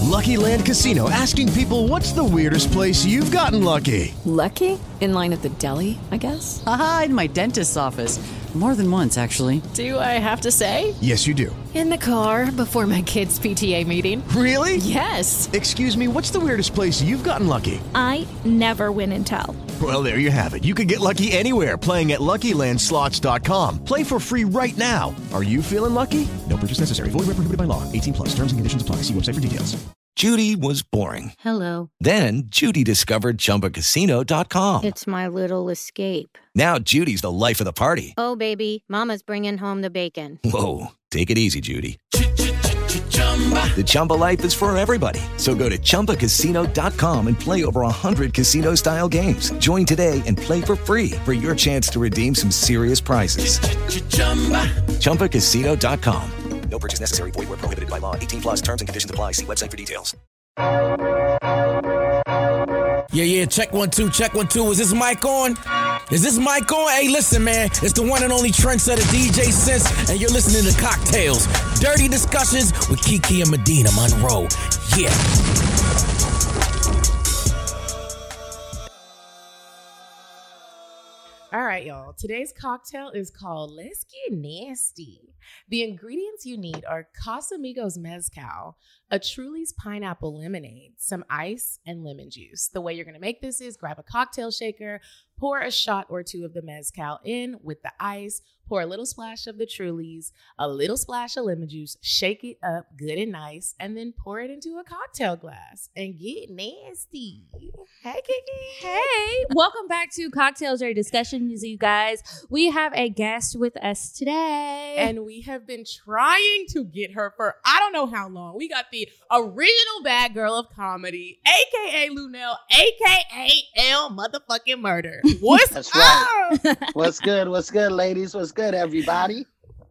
Lucky Land Casino, asking people, what's the weirdest place you've gotten lucky? Lucky? In line at the deli, I guess? Aha, in my dentist's office. More than once, actually. Do I have to say? Yes, you do. In the car before my kids' PTA meeting. Really? Yes. Excuse me, what's the weirdest place you've gotten lucky? I never win and tell. Well, there you have it. You can get lucky anywhere, playing at LuckyLandSlots.com. Play for free right now. Are you feeling lucky? No purchase necessary. Void where prohibited by law. 18 plus. Terms and conditions apply. See website for details. Judy was boring. Hello. Then Judy discovered ChumbaCasino.com. It's my little escape. Now Judy's the life of the party. Oh, baby, mama's bringing home the bacon. Whoa, take it easy, Judy. The Chumba life is for everybody. So go to ChumbaCasino.com and play over 100 casino-style games. Join today and play for free for your chance to redeem some serious prizes. ChumbaCasino.com. No purchase necessary. Void where prohibited by law. 18 plus terms and conditions apply. See website for details. Yeah, check 1 2, check 1 2. Is this mic on? Is this mic on? Hey, listen, man. It's the one and only trendsetter DJ Sense, and you're listening to Cocktails. Dirty discussions with Kiki and Medina Monroe. Yeah. All right, y'all. Today's cocktail is called Let's Get Nasty. The ingredients you need are Casamigos Mezcal, a Truly's pineapple lemonade, some ice, and lemon juice. The way you're going to make this is grab a cocktail shaker, pour a shot or two of the Mezcal in with the ice, pour a little splash of the Truly's, a little splash of lemon juice, shake it up good and nice, and then pour it into a cocktail glass and get nasty. Hey, Kiki. Hey, welcome back to Cocktails Dirty Discussions, you guys. We have a guest with us today. And we have been trying to get her for I don't know how long. We got the original bad girl of comedy, a.k.a. Luenell, a.k.a. L motherfucking Murder. What's That's up? right. What's good? What's good, ladies? What's good, everybody?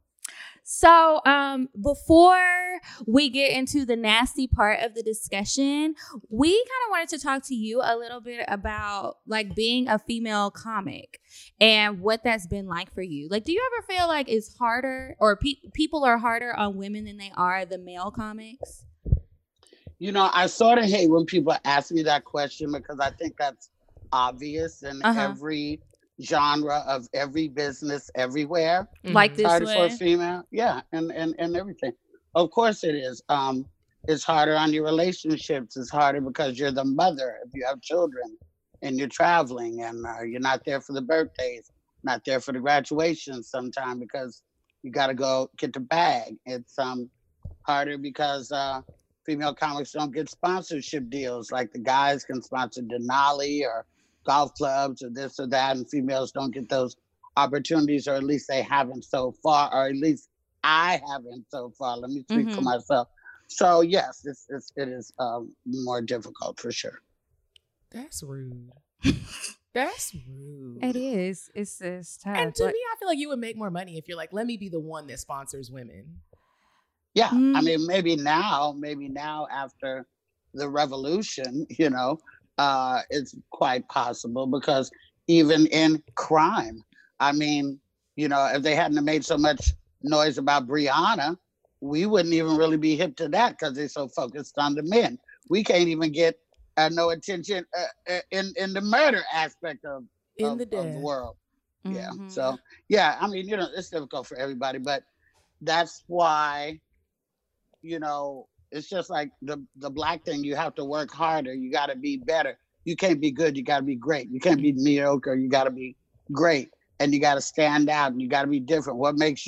So, before we get into the nasty part of the discussion, we kind of wanted to talk to you a little bit about like being a female comic and what that's been like for you. Like, do you ever feel like it's harder or people are harder on women than they are the male comics? You know, I sort of hate when people ask me that question because I think that's obvious in every genre of every business everywhere. Like this harder way? for a female, yeah, and everything. Of course it is. It's harder on your relationships. It's harder because you're the mother if you have children and you're traveling and you're not there for the birthdays, not there for the graduations sometime because you got to go get the bag. It's harder because female comics don't get sponsorship deals like the guys can sponsor Denali or golf clubs or this or that, and females don't get those opportunities, or at least they haven't so far, or at least I haven't so far. Let me speak for myself. So yes, it is more difficult for sure. That's rude. That's rude. It is. It's tough. And to me, I feel like you would make more money if you're like, let me be the one that sponsors women. Yeah, I mean, maybe now after the revolution, you know, it's quite possible because even in crime, I mean, you know, if they hadn't have made so much noise about Breonna, we wouldn't even really be hip to that because they're so focused on the men. We can't even get no attention in the murder aspect of the world. Yeah. So, yeah, I mean, you know, it's difficult for everybody, but that's why, you know, it's just like the black thing. You have to work harder. You got to be better. You can't be good. You got to be great. You can't be mediocre. You got to be great. And you got to stand out. And you got to be different. What makes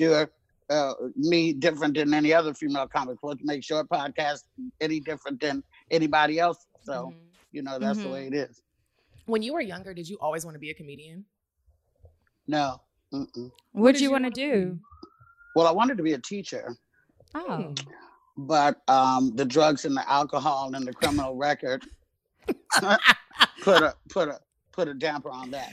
me different than any other female comic? What makes your podcast any different than anybody else? So, you know, that's the way it is. When you were younger, did you always want to be a comedian? No. What did you want to do? Well, I wanted to be a teacher. Oh. But the drugs and the alcohol and the criminal record put a damper on that.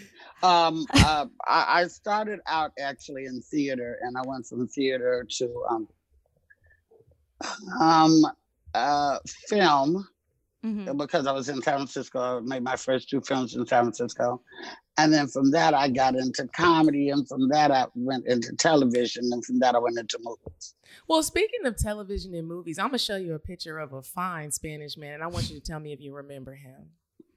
I started out actually in theater, and I went from theater to film, because I was in San Francisco. I made my first 2 films in San Francisco. And then from that, I got into comedy. And from that, I went into television. And from that, I went into movies. Well, speaking of television and movies, I'm going to show you a picture of a fine Spanish man. And I want you to tell me if you remember him.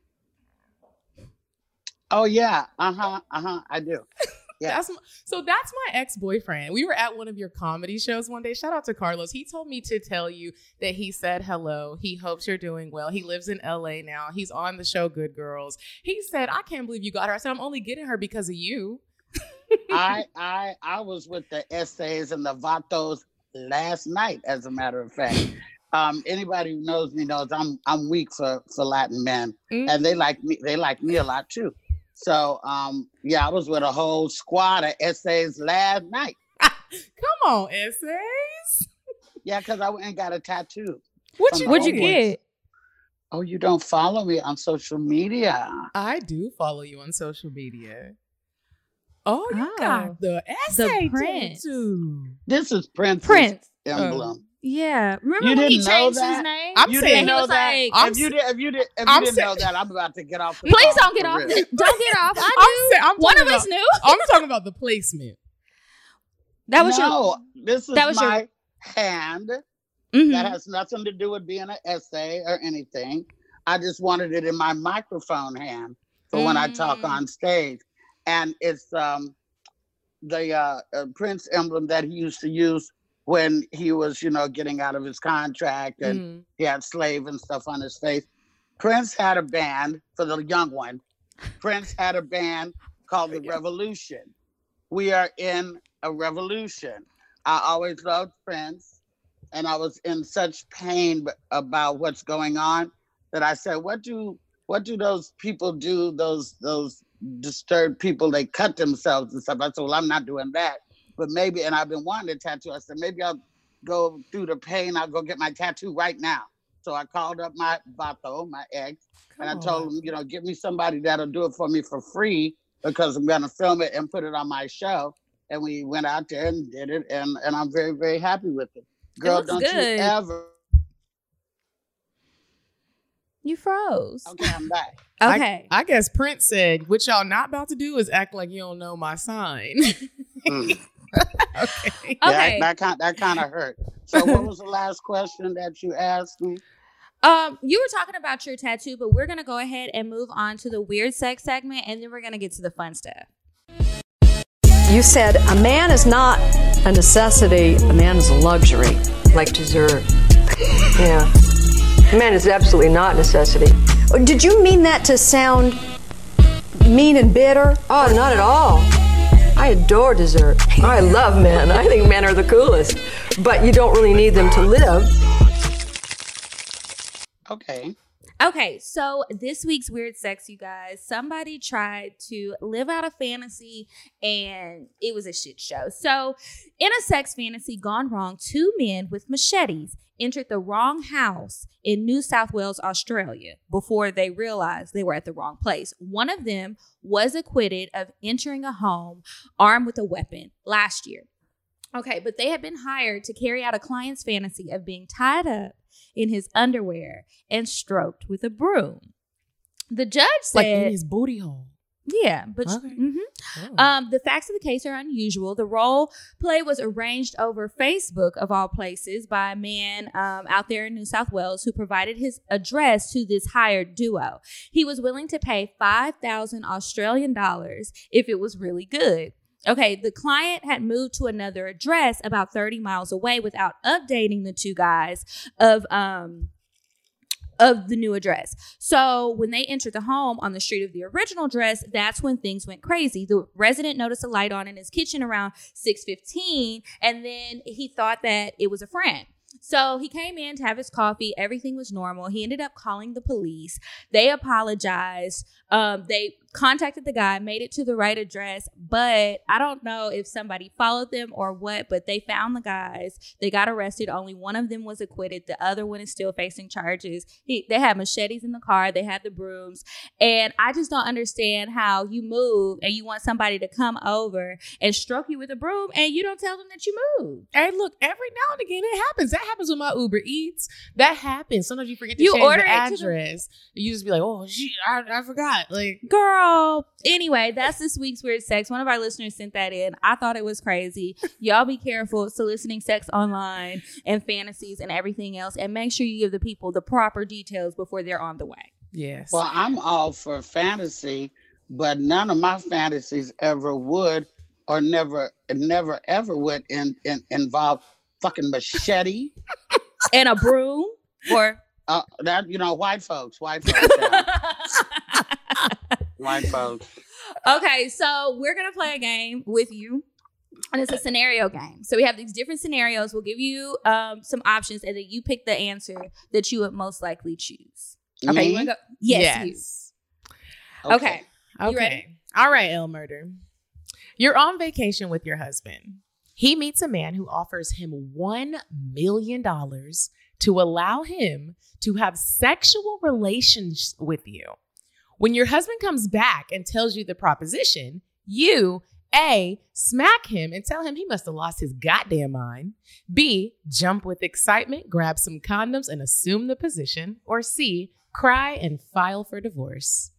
Oh, yeah. I do. Yeah. That's my ex-boyfriend. We were at one of your comedy shows one day. Shout out to Carlos. He told me to tell you that he said hello. He hopes you're doing well. He lives in LA now. He's on the show Good Girls. He said, I can't believe you got her. I said, I'm only getting her because of you. I was with the Essays and the Vatos last night, as a matter of fact. Anybody who knows me knows I'm weak for Latin men. And they like me a lot too. So, I was with a whole squad of Essays last night. Come on, Essays. Yeah, because I went and got a tattoo. What'd you get? Oh, you don't follow me on social media. I do follow you on social media. Oh, you got the essay tattoo. This is Prince emblem. Yeah, remember you when he changed his name? You didn't know that. If you didn't know that, I'm about to get off. Please don't get off. Don't get off. I knew. One of us knew. I'm talking about the placement. This is my hand. That has nothing to do with being an essay or anything. I just wanted it in my microphone hand for when I talk on stage, and it's the Prince emblem that he used to use when he was, getting out of his contract and he had slave and stuff on his face. Prince had a band, for the young one, Prince had a band called The Revolution. We are in a revolution. I always loved Prince, and I was in such pain about what's going on that I said, what do those people do, those disturbed people, they cut themselves and stuff. I said, well, I'm not doing that. But maybe, and I've been wanting a tattoo. I said, maybe I'll go through the pain. I'll go get my tattoo right now. So I called up my vato, my ex, and I told him, get me somebody that'll do it for me for free because I'm going to film it and put it on my show. And we went out there and did it. And I'm very, very happy with it. Girl, don't you ever. You froze. Okay, I'm back. Okay. I guess Prince said, what y'all not about to do is act like you don't know my sign. Okay. That kind of hurt. So what was the last question that you asked me? You were talking about your tattoo, but we're going to go ahead and move on to the weird sex segment, and then we're going to get to the fun stuff. You said a man is not a necessity, a man is a luxury. Like dessert. Yeah. A man is absolutely not a necessity. Did you mean that to sound mean and bitter? Oh, not at all. I adore dessert. I love men. I think men are the coolest. But you don't really need them to live. Okay, so this week's weird sex, you guys, somebody tried to live out a fantasy and it was a shit show. So in a sex fantasy gone wrong, 2 men with machetes entered the wrong house in New South Wales, Australia, before they realized they were at the wrong place. One of them was acquitted of entering a home armed with a weapon last year. Okay, but they had been hired to carry out a client's fantasy of being tied up in his underwear and stroked with a broom. The judge said, like in his booty hole. Yeah, but the facts of the case are unusual. The role play was arranged over Facebook, of all places, by a man out there in New South Wales who provided his address to this hired duo. He was willing to pay 5,000 Australian dollars if it was really good. Okay, the client had moved to another address about 30 miles away without updating the two guys of the new address. So when they entered the home on the street of the original address, that's when things went crazy. The resident noticed a light on in his kitchen around 6:15, and then he thought that it was a friend. So he came in to have his coffee. Everything was normal. He ended up calling the police. They apologized. They contacted the guy, made it to the right address, but I don't know if somebody followed them or what, but they found the guys. They got arrested. Only one of them was acquitted. The other one is still facing charges. They had machetes in the car. They had the brooms. And I just don't understand how you move and you want somebody to come over and stroke you with a broom and you don't tell them that you moved. Hey, look, every now and again it happens. That happens with my Uber Eats. That happens. Sometimes you forget to change the address. You just be like, oh, shit, I forgot. Like, girl. Anyway, that's this week's Weird Sex. One of our listeners sent that in. I thought it was crazy. Y'all be careful soliciting sex online and fantasies and everything else. And make sure you give the people the proper details before they're on the way. Yes. Well, I'm all for fantasy, but none of my fantasies ever would or never ever would involve fucking machete and a broom or that, white folks. Yeah. White folks. Okay, so we're gonna play a game with you, and it's a scenario game. So we have these different scenarios. We'll give you some options, and then you pick the answer that you would most likely choose. Okay, you want to go? Yes. Okay. You ready? All right, El Murder. You're on vacation with your husband. He meets a man who offers him $1 million to allow him to have sexual relations with you. When your husband comes back and tells you the proposition, you, A, smack him and tell him he must have lost his goddamn mind. B, jump with excitement, grab some condoms and assume the position. Or C, cry and file for divorce.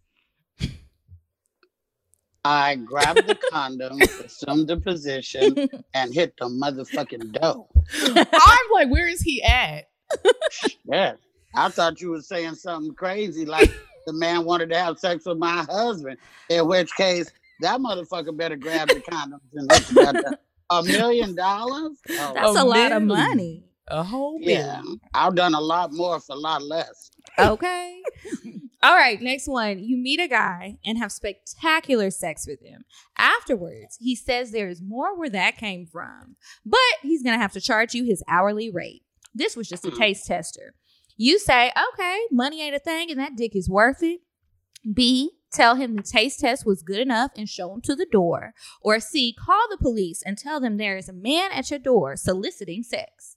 I grab the condom, assume the position, and hit the motherfucking dough. I'm like, where is he at? Yeah. I thought you were saying something crazy like the man wanted to have sex with my husband, in which case that motherfucker better grab the condoms and hit the $1 million? Oh, that's a lot of money. A whole yeah. I've done a lot more for a lot less. Okay. All right, next one. You meet a guy and have spectacular sex with him. Afterwards, he says there is more where that came from, but he's going to have to charge you his hourly rate. This was just a taste tester. You say, okay, money ain't a thing and that dick is worth it. B, tell him the taste test was good enough and show him to the door. Or C, call the police and tell them there is a man at your door soliciting sex.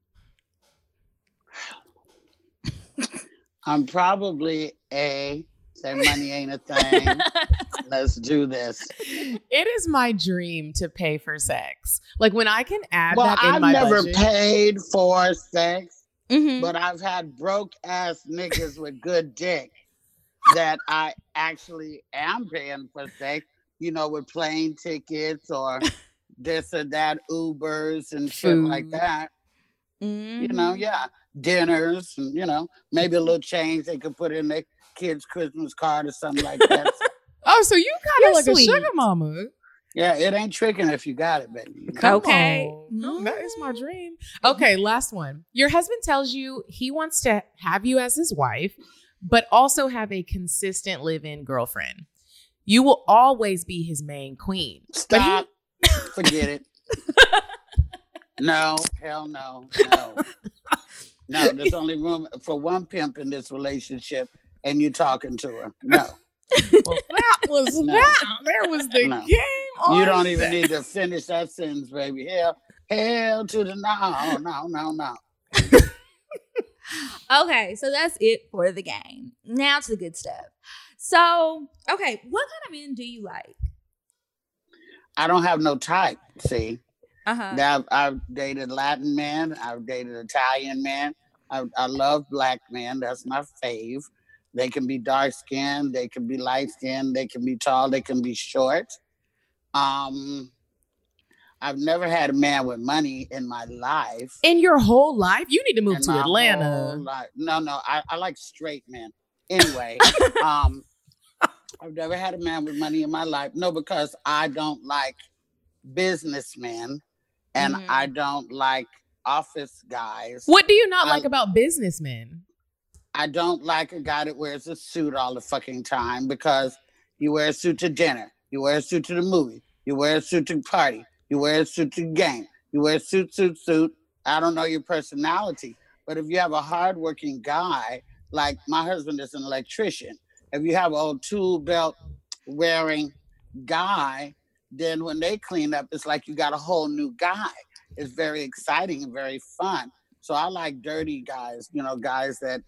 I'm probably A, say money ain't a thing. Let's do this. It is my dream to pay for sex. Like when I can add that in I've my never budget. paid for sex, but I've had broke ass niggas with good dick that I actually am paying for sex, with plane tickets or this or that, Ubers and shit like that. Yeah. Dinners and, maybe a little change they could put in their kid's Christmas card or something like that. Oh, so you kind of like sweet. A sugar mama. Yeah, it ain't tricking if you got it, baby. Okay. That is my dream. Okay, last one. Your husband tells you he wants to have you as his wife, but also have a consistent live-in girlfriend. You will always be his main queen. Stop. Forget it. No, hell no. No, there's only room for one pimp in this relationship, and you talking to her. No. Well, that was that. There was the game. You don't even need to finish that sentence, baby. Hell to the no. Okay, so that's it for the game. Now to the good stuff. So, okay, what kind of men do you like? I don't have no type, see. I've dated Latin men. I've dated Italian men. I love black men. That's my fave. They can be dark skinned. They can be light skinned. They can be tall. They can be short. I've never had a man with money in my life. In your whole life? You need to move to Atlanta. No. I like straight men. Anyway, I've never had a man with money in my life. No, because I don't like businessmen. And I don't like office guys. What do you not like about businessmen? I don't like a guy that wears a suit all the fucking time, because you wear a suit to dinner. You wear a suit to the movie. You wear a suit to the party. You wear a suit to the game. You wear a suit. I don't know your personality. But if you have a hardworking guy, like my husband is an electrician. If you have an old tool belt wearing guy, then when they clean up, it's like you got a whole new guy. It's very exciting and very fun. So I like dirty guys, guys that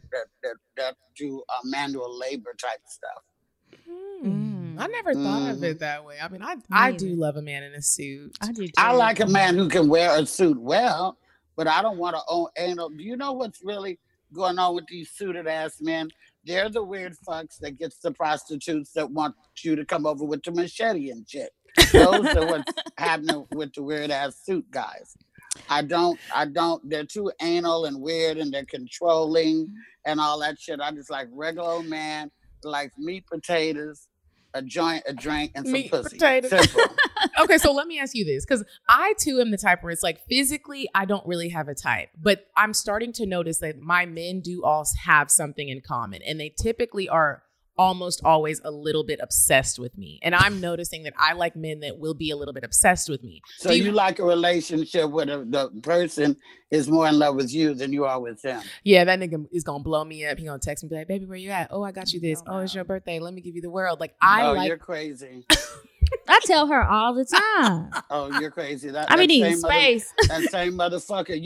do manual labor type stuff. I never thought of it that way. I mean, I do love a man in a suit. I do too. I like a man who can wear a suit well, but I don't want to own anal. Do you know what's really going on with these suited ass men? They're the weird fucks that gets the prostitutes that want you to come over with the machete and shit. Those are what's happening with the weird ass suit guys. I don't, they're too anal and weird and they're controlling and all that shit. I just like regular old man, like meat, potatoes, a joint, a drink, and some meat, pussy. Potatoes. Simple. Okay, so let me ask you this, because I too am the type where it's like physically I don't really have a type, but I'm starting to notice that my men do all have something in common, and they typically are almost always a little bit obsessed with me. And I'm noticing that I like men that will be a little bit obsessed with me. So you like a relationship where the person is more in love with you than you are with them? Yeah, that nigga is going to blow me up. He going to text me, be like, baby, where you at? Oh, I got you this. Oh, it's your birthday. Let me give you the world. Like, you're crazy. I tell her all the time. Oh, you're crazy. I be needing space. That same motherfucker.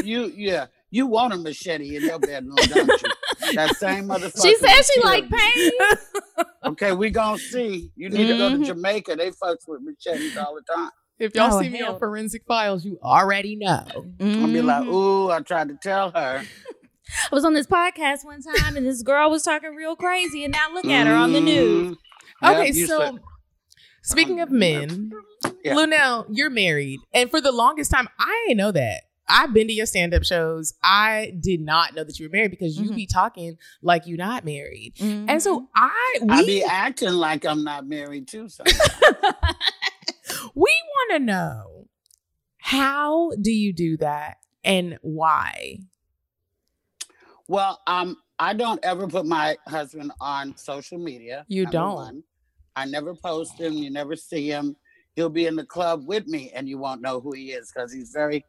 You want a machete in your bedroom, don't you? That same motherfucker. She said she like pain. Okay, we gonna see. You need to go to Jamaica. They fucks with machetes all the time. If y'all see me on Forensic Files, you already know. I'll be like, ooh, I tried to tell her. I was on this podcast one time and this girl was talking real crazy, and now look at her on the news. Okay, so speaking of men, Luenell, you're married. And for the longest time, I didn't know that. I've been to your stand-up shows. I did not know that you were married because you be talking like you're not married. And so I be acting like I'm not married too sometimes. We want to know, how do you do that and why? Well, I don't ever put my husband on social media. You don't? One. I never post him. You never see him. He'll be in the club with me and you won't know who he is because he's very...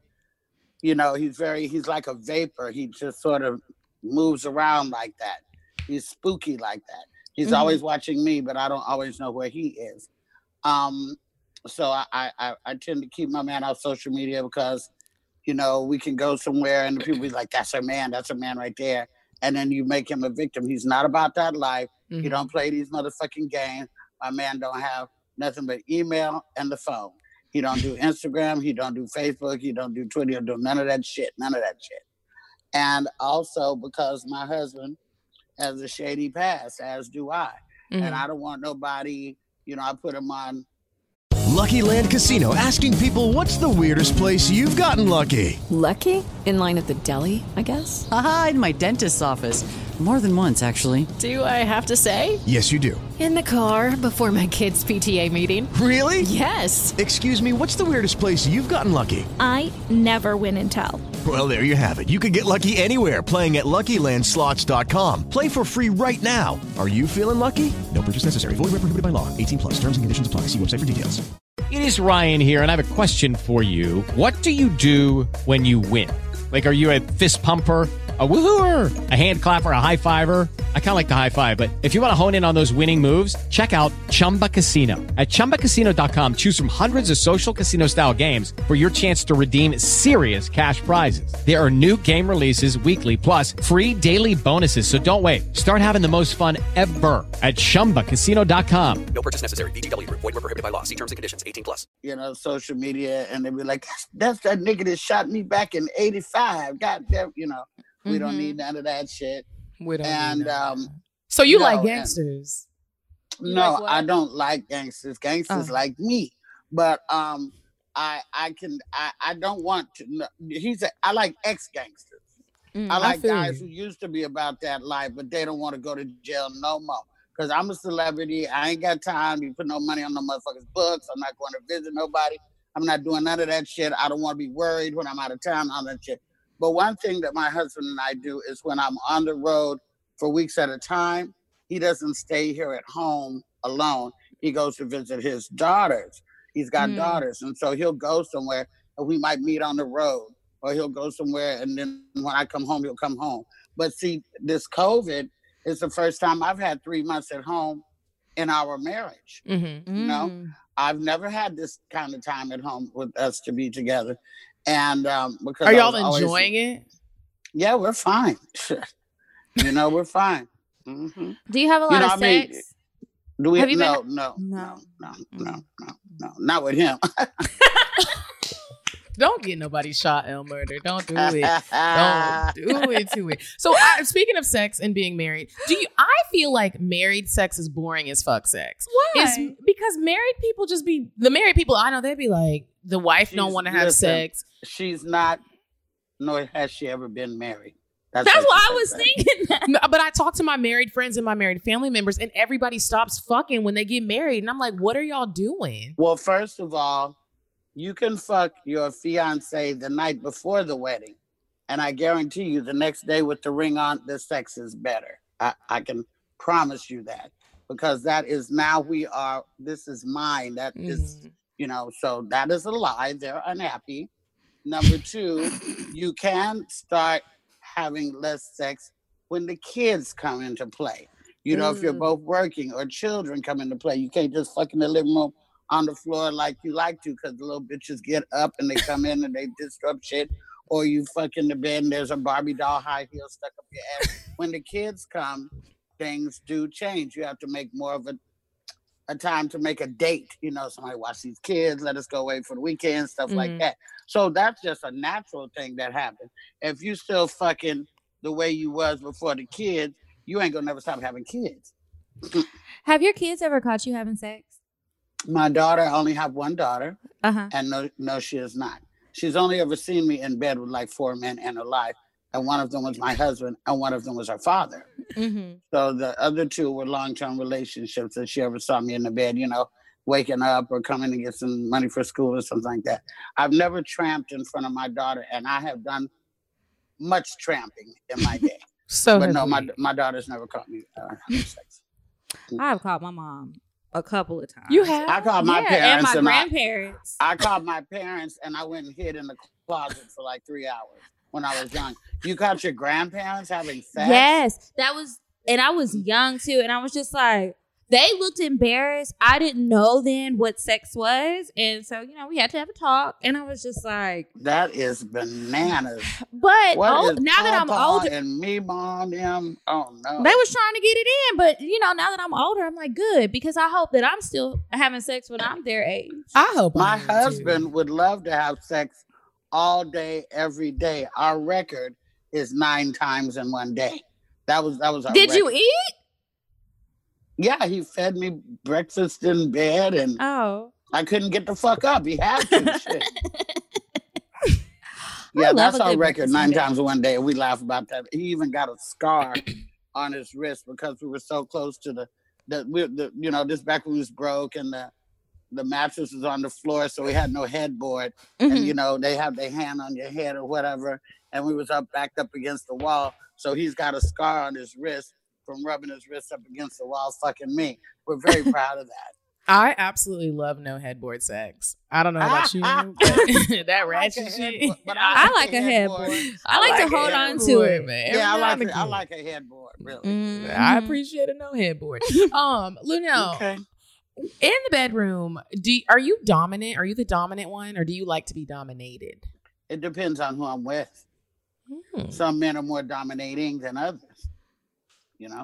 he's like a vapor. He just sort of moves around like that. He's spooky like that. He's always watching me, but I don't always know where he is. So I tend to keep my man off social media because, we can go somewhere and the people be like, that's her man right there. And then you make him a victim. He's not about that life. He don't play these motherfucking games. My man don't have nothing but email and the phone. He don't do Instagram. He don't do Facebook. He don't do Twitter. He don't do none of that shit. And also because my husband has a shady past, as do I. And I don't want nobody, I put him on. Lucky Land Casino, asking people, what's the weirdest place you've gotten lucky? Lucky? In line at the deli, I guess? Aha, in my dentist's office. More than once, actually. Do I have to say? Yes, you do. In the car before my kids' PTA meeting. Really? Yes. Excuse me, what's the weirdest place you've gotten lucky? I never win and tell. Well, there you have it. You can get lucky anywhere, playing at LuckyLandSlots.com. Play for free right now. Are you feeling lucky? No purchase necessary. Void where prohibited by law. 18+. Terms and conditions apply. See website for details. It is Ryan here, and I have a question for you. What do you do when you win? Like, are you a fist pumper, a woohooer, a hand clapper, a high fiver? I kind of like the high five, but if you want to hone in on those winning moves, check out Chumba Casino. At ChumbaCasino.com, choose from hundreds of social casino-style games for your chance to redeem serious cash prizes. There are new game releases weekly, plus free daily bonuses, so don't wait. Start having the most fun ever at ChumbaCasino.com. No purchase necessary. VGW. Void where prohibited by law. See terms and conditions. 18+. Social media, and they be like, that's that nigga that shot me back in 85. God damn, we don't need none of that shit. We don't need that. So you like gangsters? No, like I don't like gangsters. Gangsters like me. But I don't want to. I like ex-gangsters. I like guys who used to be about that life, but they don't want to go to jail no more. Because I'm a celebrity. I ain't got time to put no money on no motherfuckers' books. I'm not going to visit nobody. I'm not doing none of that shit. I don't want to be worried when I'm out of town, all that shit. But one thing that my husband and I do is when I'm on the road for weeks at a time, he doesn't stay here at home alone. He goes to visit his daughters. He's got daughters. And so he'll go somewhere and we might meet on the road, or he'll go somewhere and then when I come home, he'll come home. But see, this COVID is the first time I've had 3 months at home in our marriage. Mm-hmm. You know, I've never had this kind of time at home with us to be together. And because are y'all enjoying it? Yeah, we're fine. You know, we're fine. Mm-hmm. Do you have a lot of sex? Do we? Have you no, been... no, not with him. Don't get nobody shot, Elmer. Don't do it. Don't do it to it. So, speaking of sex and being married, I feel like married sex is boring as fuck sex. Why? It's because married people the married people I know, they'd be like, the wife don't want to have sex. She's not, nor has she ever been married. That's why I was thinking that. But I talk to my married friends and my married family members, and everybody stops fucking when they get married. And I'm like, what are y'all doing? Well, first of all, you can fuck your fiance the night before the wedding. And I guarantee you the next day with the ring on, the sex is better. I can promise you that. Because that is this is mine. That is, you know, so that is a lie. They're unhappy. Number two, you can start having less sex when the kids come into play. You know, if you're both working or children come into play, you can't just fuck in the living room on the floor like you like to, because the little bitches get up and they come in and they disrupt shit. Or you fuck in the bed and there's a Barbie doll high heel stuck up your ass. When the kids come, things do change. You have to make more of a time to make a date. You know, somebody watch these kids, let us go away for the weekend, stuff like that. So that's just a natural thing that happens. If you still fucking the way you was before the kids, you ain't gonna never stop having kids. Have your kids ever caught you having sex? My daughter, I only have one daughter, and no, she is not. She's only ever seen me in bed with like 4 men in her life, and one of them was my husband, and one of them was her father. So the other two were long-term relationships that she ever saw me in the bed, you know, waking up or coming to get some money for school or something like that. I've never tramped in front of my daughter, and I have done much tramping in my day. But no, my daughter's never caught me having sex. I've caught my mom a couple of times. You have? I called my parents and my grandparents. I called my parents and I went and hid in the closet for like 3 hours when I was young. You caught your grandparents having sex? Yes, and I was young too, and I was just like, they looked embarrassed. I didn't know then what sex was, and so you know we had to have a talk, and I was just like, that is now bananas. That I'm older, and me, mom, them, oh no, they was trying to get it in, but you know now that I'm older, I'm like, good, because I hope that I'm still having sex when I'm their age. I hope my husband would love to have sex all day, every day. Our record is 9 times in one day. That was our Did record. You eat? Yeah, he fed me breakfast in bed, and I couldn't get the fuck up. He had to. Shit. Yeah, that's our record, 9 times in one day. We laugh about that. He even got a scar on his wrist because we were so close to you know, this back was broke and the mattress was on the floor, so we had no headboard. And you know, they have their hand on your head or whatever, and we was backed up against the wall. So he's got a scar on his wrist from rubbing his wrist up against the wall fucking me. We're very proud of that. I absolutely love no headboard sex. I don't know about you, but that ratchet shit. But I like a headboard. I like to hold on to it, man. Yeah, I like a headboard, really. I appreciate a no headboard. Luenell, okay. In the bedroom, are you dominant? Are you the dominant one, or do you like to be dominated? It depends on who I'm with. Some men are more dominating than others. You know?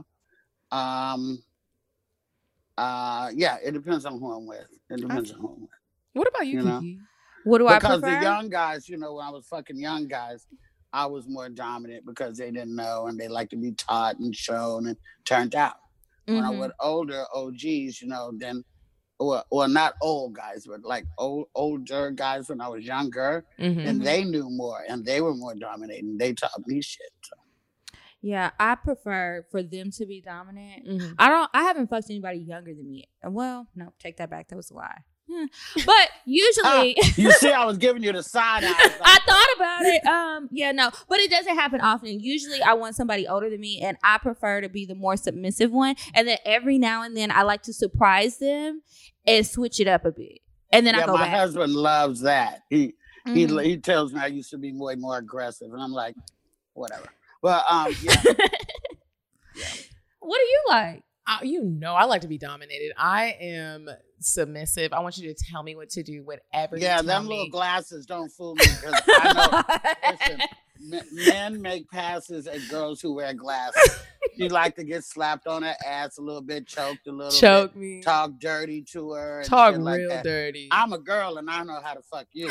Yeah, it depends on who I'm with. It depends on who I'm with. What about you, Kiki? What do I prefer? Because the young guys, you know, when I was fucking young guys, I was more dominant because they didn't know and they like to be taught and shown and turned out. When I was older OGs, you know, then, well, not old guys, but like older guys when I was younger, and they knew more and they were more dominating. They taught me shit. So. Yeah, I prefer for them to be dominant. I haven't fucked anybody younger than me. Well, no, take that back. That was a lie. But usually, you see, I was giving you the side eye. I thought about it. Yeah, no, but it doesn't happen often. Usually, I want somebody older than me, and I prefer to be the more submissive one. And then every now and then, I like to surprise them and switch it up a bit. And then I go back. My husband loves that. He tells me I used to be way more aggressive, and I'm like, whatever. But yeah. What do you like? I like to be dominated. I am submissive. I want you to tell me what to do, whatever you tell me. Yeah, them little glasses don't fool me because I know, listen, men make passes at girls who wear glasses. You like to get slapped on her ass a little bit, choked a little bit, me, talk dirty to her, and talk shit real like that. dirty. I'm a girl and I know how to fuck you.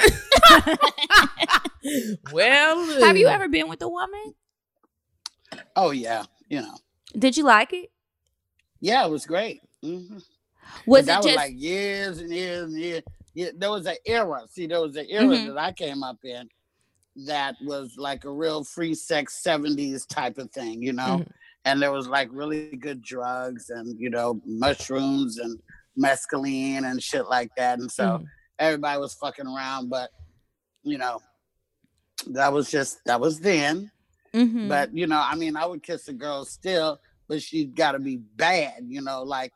Well, have you ever been with a woman? Oh yeah, you know. Did you like it? Yeah, it was great. Mm-hmm. Was that it was like years and years and years? Yeah, there was an era. See, there was an era that I came up in that was like a real free sex 70s type of thing, you know? And there was like really good drugs and, you know, mushrooms and mescaline and shit like that. And so everybody was fucking around, but, you know, that was then. But, you know, I mean, I would kiss a girl still, but she's got to be bad, you know, like,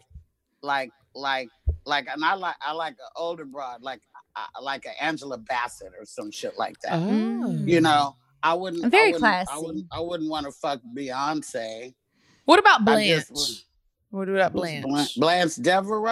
and I like an older broad, like an Angela Bassett or some shit like that. You know, I wouldn't. Very classy. I wouldn't want to fuck Beyonce. What about Blanche? What about Blanche? Blanche Devereaux.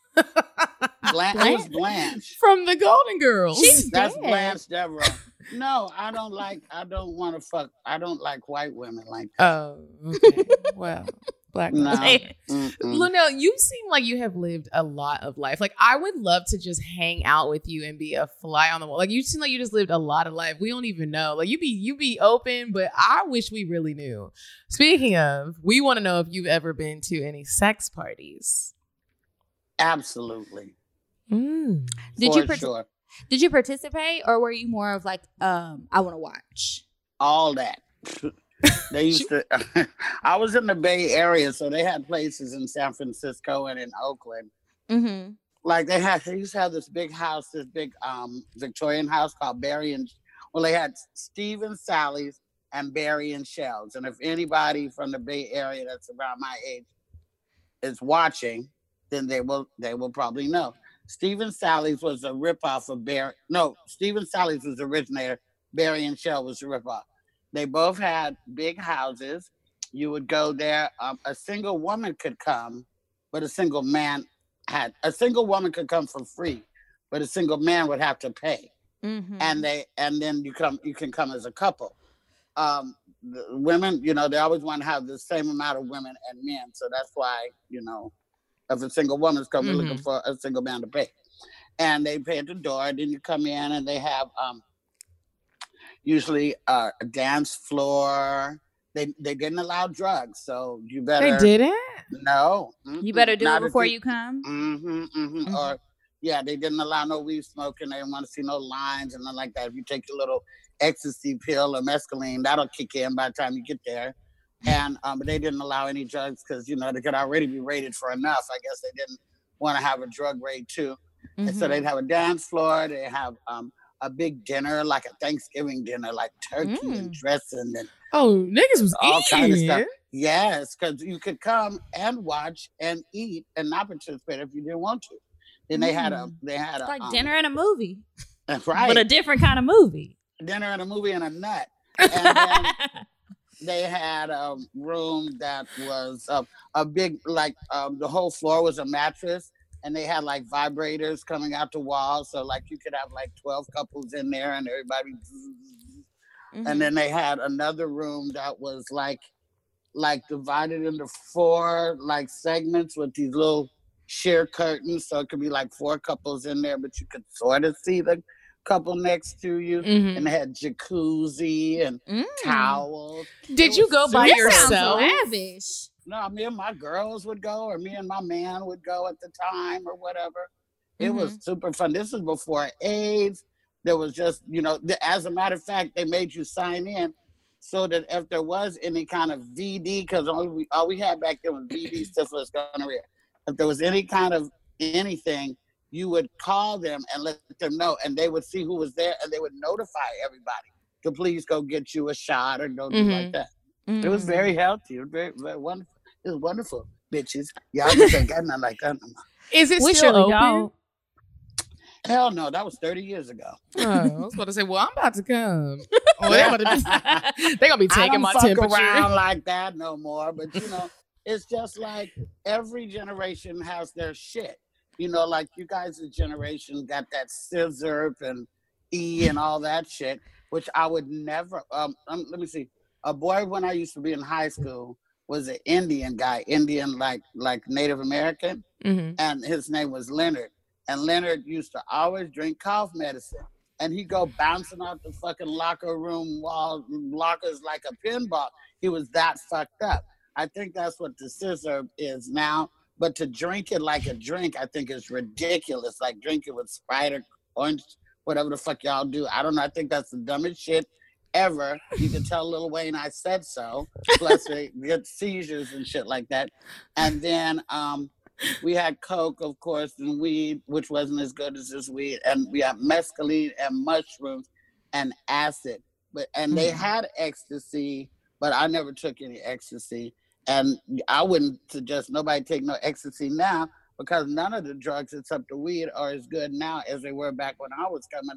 Who's Blanche from the Golden Girls? That's dead. Blanche Devereaux. No, I don't want to fuck. I don't like white women like that. Oh, okay. Well, black women. No. Luenell, you seem like you have lived a lot of life. Like, I would love to just hang out with you and be a fly on the wall. Like, you seem like you just lived a lot of life. We don't even know. Like, you be open, but I wish we really knew. Speaking of, we want to know if you've ever been to any sex parties. Absolutely. Did you participate, or were you more of like, I want to watch? All that. They used to. I was in the Bay Area, so they had places in San Francisco and in Oakland. Like they used to have this big house, this big Victorian house called Barry and. Well, they had Steve and Sally's and Barry and Shell's, and if anybody from the Bay Area that's around my age is watching, then they will probably know. Steve and Sally's was a ripoff of Barry. No, Steve and Sally's was the originator. Barry and Shell was the ripoff. They both had big houses. You would go there. A single woman could come, but a single woman could come for free, but a single man would have to pay. And then you can come as a couple. The women, you know, they always want to have the same amount of women and men. So that's why, you know, if a single woman's coming looking for a single man to pay. And they pay at the door, then you come in and they have usually a dance floor. They didn't allow drugs, so you better. They didn't? No. You better do it before you come. Or yeah, they didn't allow no weed smoking. They didn't want to see no lines and nothing like that. If you take your little ecstasy pill or mescaline, that'll kick in by the time you get there. And but they didn't allow any drugs because, you know, they could already be rated for enough. I guess they didn't want to have a drug raid too. And so they'd have a dance floor. They have a big dinner, like a Thanksgiving dinner, like turkey and dressing and niggas was all kind of eating. stuff. Yes, because you could come and watch and eat and not participate if you didn't want to. Then they had a like dinner and a movie. That's right. But a different kind of movie. Dinner and a movie and a nut. And then they had a room that was a big, like the whole floor was a mattress, and they had like vibrators coming out the wall. So like you could have like 12 couples in there and everybody. And then they had another room that was like divided into 4 like segments with these little sheer curtains. So it could be like 4 couples in there, but you could sort of see the couple next to you. And they had jacuzzi and towels. Did you go by yourself? Lavish. No, me and my girls would go, or me and my man would go at the time or whatever. It was super fun. This is before AIDS. There was just, you know, as a matter of fact, they made you sign in so that if there was any kind of VD, because all we had back then was VD, syphilis, gonorrhea. If there was any kind of anything, you would call them and let them know, and they would see who was there, and they would notify everybody to please go get you a shot or don't do like that. It was very healthy. It was very, very wonderful. It was wonderful, bitches. Y'all just ain't got nothing like that no more. Is it still open? Hell no, that was 30 years ago. I was about to say, well, I'm about to come. They're gonna be taking my temperature. I don't fuck around like that no more, but you know, it's just like every generation has their shit. You know, like you guys' generation got that scissor and E and all that shit, which I would never. Let me see. A boy when I used to be in high school was an Indian guy, Indian like Native American, and his name was Leonard. And Leonard used to always drink cough medicine, and he'd go bouncing off the fucking locker room wall lockers like a pinball. He was that fucked up. I think that's what the scissor is now. But to drink it like a drink, I think is ridiculous. Like drink it with Sprite or orange, whatever the fuck y'all do. I don't know. I think that's the dumbest shit ever. You can tell Lil Wayne I said so. Plus they get seizures and shit like that. And then we had Coke, of course, and weed, which wasn't as good as this weed. And we had mescaline and mushrooms and acid. And they had ecstasy, but I never took any ecstasy. And I wouldn't suggest nobody take no ecstasy now because none of the drugs except the weed are as good now as they were back when I was coming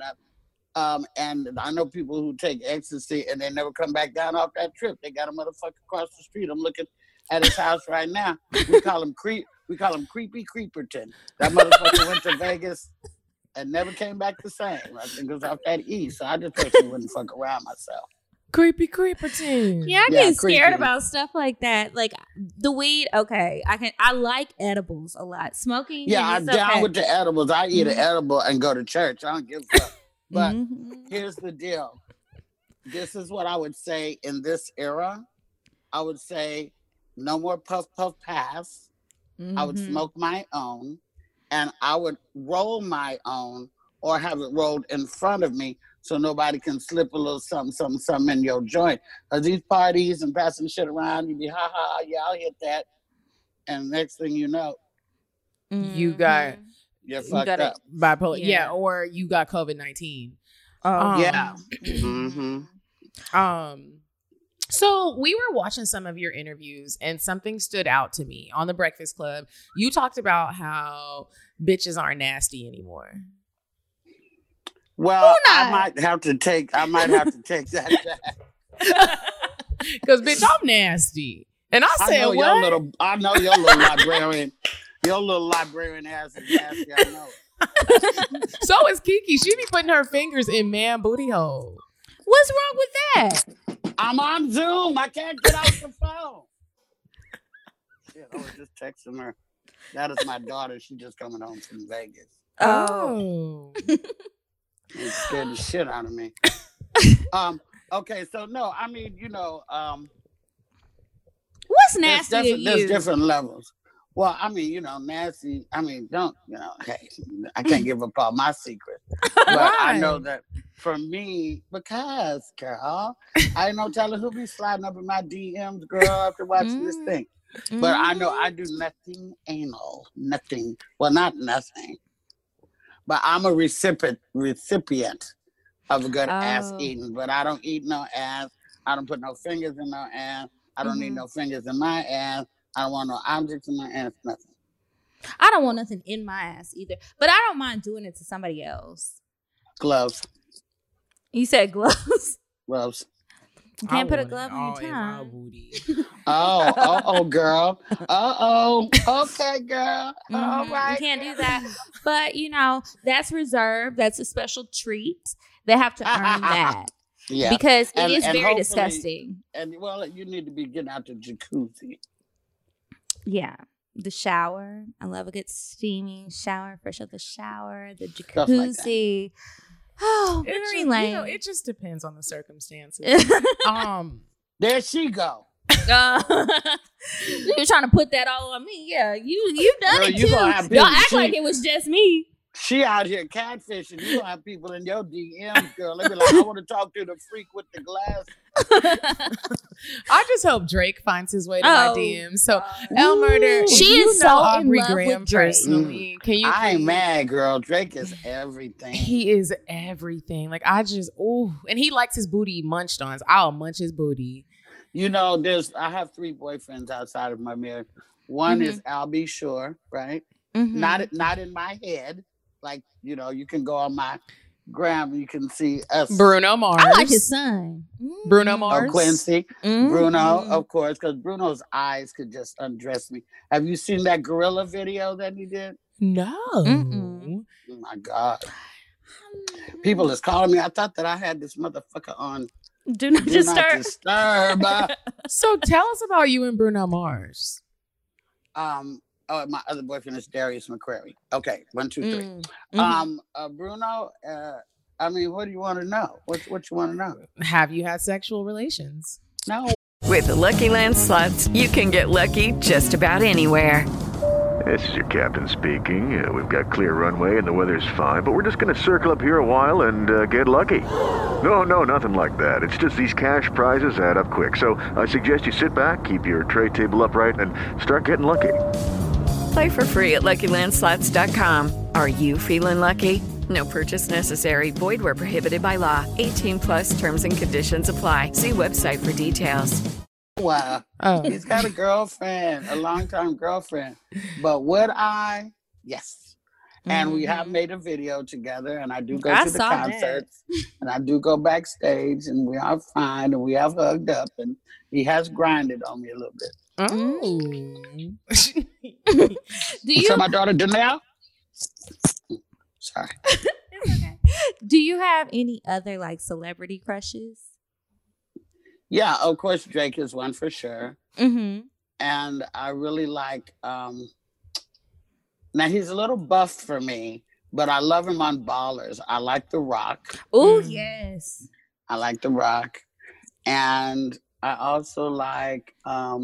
up. And I know people who take ecstasy and they never come back down off that trip. They got a motherfucker across the street. I'm looking at his house right now. We call him Creepy Creeperton. That motherfucker went to Vegas and never came back the same. I think it was off that E. So I just personally wouldn't fuck around myself. Creepy Creeperton. Yeah, I get scared about stuff like that. Like the weed, okay. I like edibles a lot. Smoking. Yeah, I'm down with the edibles. I eat an edible and go to church. I don't give a fuck. But here's the deal. This is what I would say in this era. I would say no more puff pass. I would smoke my own, and I would roll my own or have it rolled in front of me so nobody can slip a little something in your joint. Because these parties and passing shit around, you be, yeah, I'll hit that. And next thing you know, you got you're fucked up. Bipolar. Yeah, or you got COVID-19. Yeah. So we were watching some of your interviews and something stood out to me on the Breakfast Club. You talked about how bitches aren't nasty anymore. Well, I might have to take that back. Because bitch, I'm nasty. And I said, what? I know your little librarian. Your little librarian ass is nasty. I know. So is Kiki. She be putting her fingers in man booty hole. What's wrong with that? I'm on Zoom. I can't get off the phone. Shit, I was just texting her. That is my daughter. She's just coming home from Vegas. Oh. It scared the shit out of me. Okay, so no, I mean, what's nasty to you? There's different levels. Well, I mean, nasty. I mean, hey, I can't give up all my secrets. But I know that for me, because, girl, I ain't no telling who be sliding up in my DMs, girl, after watching this thing. But I know I do nothing anal. Nothing. Well, not nothing. But I'm a recipient of a good ass eating. But I don't eat no ass. I don't put no fingers in no ass. I don't need no fingers in my ass. I don't want no objects in my ass, nothing. I don't want nothing in my ass either. But I don't mind doing it to somebody else. Gloves. You said gloves? Gloves. You can't put a glove on your tongue. Oh, girl. Okay, girl. All right. You can't do that. But, that's reserved. That's a special treat. They have to earn that. Yeah. Because it is very disgusting. And, well, you need to be getting out the jacuzzi. Yeah. The shower. I love a good steamy shower, fresh out the shower, the jacuzzi. Like oh, very lame. It just depends on the circumstances. There she go. You're trying to put that all on me. Yeah, you done it too. Y'all act like it was just me. She out here catfishing. You don't have people in your DMs, girl. They be like, I want to talk to the freak with the glass. I just hope Drake finds his way to my DMs. So, El Murder, she is so Aubrey in love Graham with Drake. Personally. Can you? I ain't mad, girl. Drake is everything. He is everything. Like and he likes his booty munched on. I'll munch his booty. I have 3 boyfriends outside of my marriage. One is Albie Shore, right? Not in my head. Like, you can go on my gram, you can see us. Bruno Mars. I like his son. Bruno Mars. Oh, Quincy. Bruno, of course, because Bruno's eyes could just undress me. Have you seen that gorilla video that he did? No. Oh my God. People is calling me. I thought that I had this motherfucker on. Do not disturb. So tell us about you and Bruno Mars. My other boyfriend is Darius McCrary. Okay, 1, 2, 3. Bruno, I mean, what do you want to know? What you want to know? Have you had sexual relations? No. With the Lucky Land Slots, you can get lucky just about anywhere. This is your captain speaking. We've got clear runway and the weather's fine, but we're just going to circle up here a while and get lucky. No, nothing like that. It's just these cash prizes add up quick. So I suggest you sit back, keep your tray table upright, and start getting lucky. Play for free at LuckyLandSlots.com. Are you feeling lucky? No purchase necessary. Void where prohibited by law. 18+ terms and conditions apply. See website for details. Wow. He's got a girlfriend, a longtime girlfriend. But would I? Yes. And we have made a video together, and I do go to the concerts, and I do go backstage, and we are fine, and we have hugged up, and he has grinded on me a little bit. Do you? So my daughter Danielle. Sorry. It's okay. Do you have any other like celebrity crushes? Yeah, of course Drake is one for sure. Mm-hmm. And I really like. Now he's a little buff for me, but I love him on Ballers. I like The Rock. Oh yes. I like The Rock, and I also like.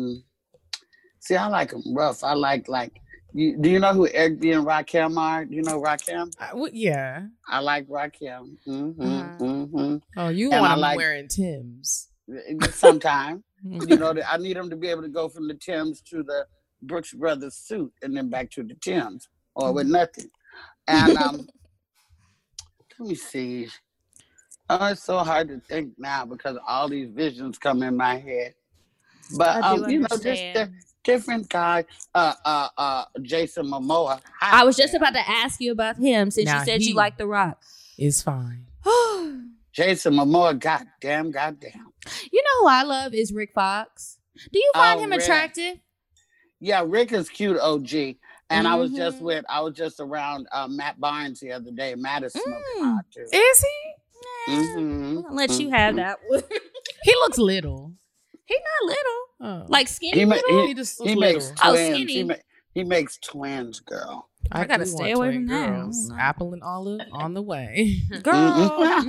I like him rough. I like. Do you know who Eric B and Rakim are? Do you know Rakim? Yeah. I like Rakim. Oh, you want him wearing Timbs? Sometime. I need him to be able to go from the Timbs to the Brooks Brothers suit and then back to the Timbs or with nothing. And let me see. Oh, it's so hard to think now because all these visions come in my head. But just different guy. Jason Momoa. I was just about to ask you about him since you said you like The Rock. It's fine. Jason Momoa, goddamn. You know who I love is Rick Fox. Do you find him attractive? Yeah, Rick is cute, OG. And I was just around Matt Barnes the other day. Matt is smoking hot too. Is he? I'll let you have that one. He looks little. He's not little. Like skinny he just he makes twins. He makes twins, girl. I gotta stay away from that. Apple and olive on the way. Girl.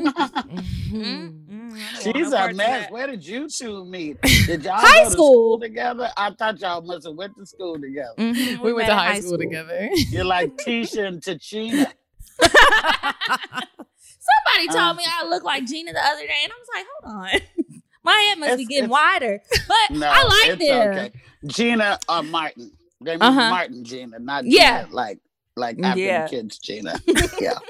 She's a mess. Where did you two meet? Did y'all high go to school together? I thought y'all must have went to school together. Mm-hmm. We went to high school together. You're like Tisha and Tachina. Somebody told me I looked like Gina the other day, and I was like, hold on. My head must be getting wider. But no, I like them. Okay. Gina or Martin. They mean Martin Gina, not Gina, like African kids Gina. Yeah.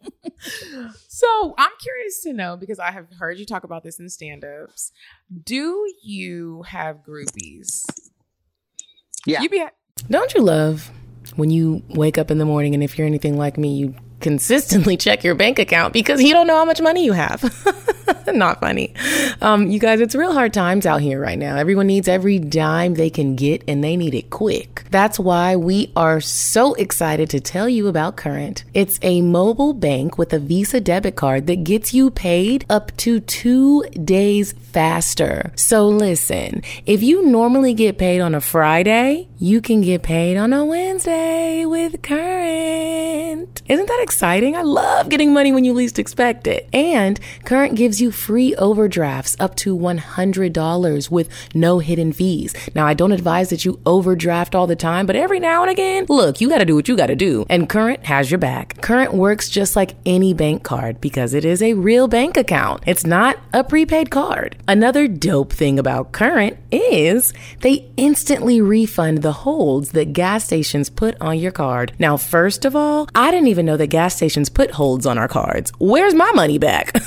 So I'm curious to know, because I have heard you talk about this in stand-ups. Do you have groupies? Yeah. Don't you love when you wake up in the morning and if you're anything like me, you consistently check your bank account because you don't know how much money you have? Not funny. You guys, it's real hard times out here right now. Everyone needs every dime they can get, and they need it quick. That's why we are so excited to tell you about Current. It's a mobile bank with a Visa debit card that gets you paid up to 2 days faster. So listen, if you normally get paid on a Friday, you can get paid on a Wednesday with Current. Isn't that exciting? I love getting money when you least expect it. And Current gives you free overdrafts up to $100 with no hidden fees. Now, I don't advise that you overdraft all the time, but every now and again, look, you got to do what you got to do. And Current has your back. Current works just like any bank card because it is a real bank account. It's not a prepaid card. Another dope thing about Current is they instantly refund the holds that gas stations put on your card. Now, first of all, I didn't even know that gas stations put holds on our cards. Where's my money back?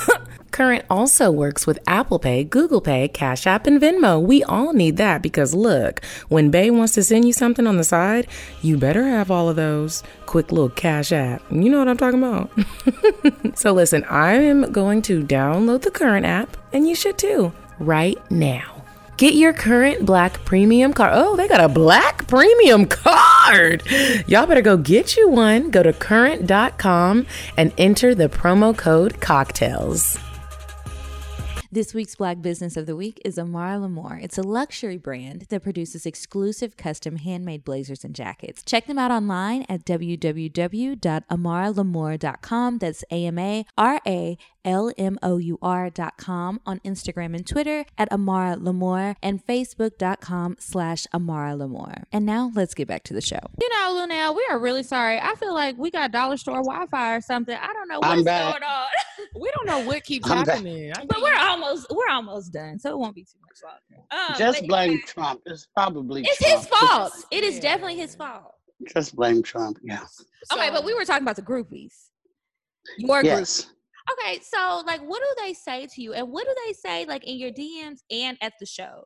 Current also works with Apple Pay, Google Pay, Cash App, and Venmo. We all need that because look, when Bae wants to send you something on the side, you better have all of those. Quick little Cash App. You know what I'm talking about. So listen, I am going to download the Current app, and you should too, right now. Get your Current Black Premium card. Oh, they got a Black Premium card. Y'all better go get you one. Go to current.com and enter the promo code cocktails. This week's Black Business of the Week is Amara L'Amour. It's a luxury brand that produces exclusive custom handmade blazers and jackets. Check them out online at www.amaralamour.com. That's AMARALMOUR.com, on Instagram and Twitter at Amara L'Amour, and Facebook.com/Amara L'Amour. And now let's get back to the show. You know, Lunel, we are really sorry. I feel like we got dollar store Wi-Fi or something. I don't know what's going on. We don't know what keeps happening. But we're almost done, so it won't be too much longer. Just blame Trump. It's probably It's Trump. his fault. It is definitely his fault. Just blame Trump. Yeah. Okay, but we were talking about the groupies. Your Yes. group. Okay, so like, what do they say to you, and what do they say like in your DMs and at the shows?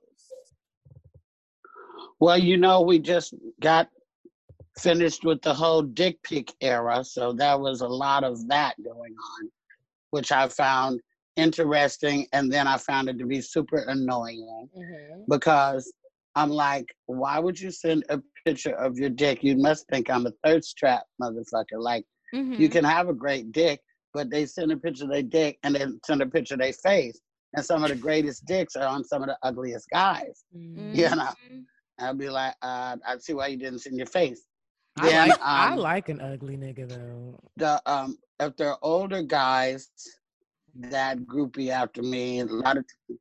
Well, you know, we just got finished with the whole dick pic era, so there was a lot of that going on, which I found interesting, and then I found it to be super annoying because I'm like, why would you send a picture of your dick? You must think I'm a thirst trap, motherfucker. Like, you can have a great dick, but they send a picture of their dick and then send a picture of their face. And some of the greatest dicks are on some of the ugliest guys. You know? I'll be like, I see why you didn't send your face. Then, I like an ugly nigga though. If they're older guys that groupie after me, a lot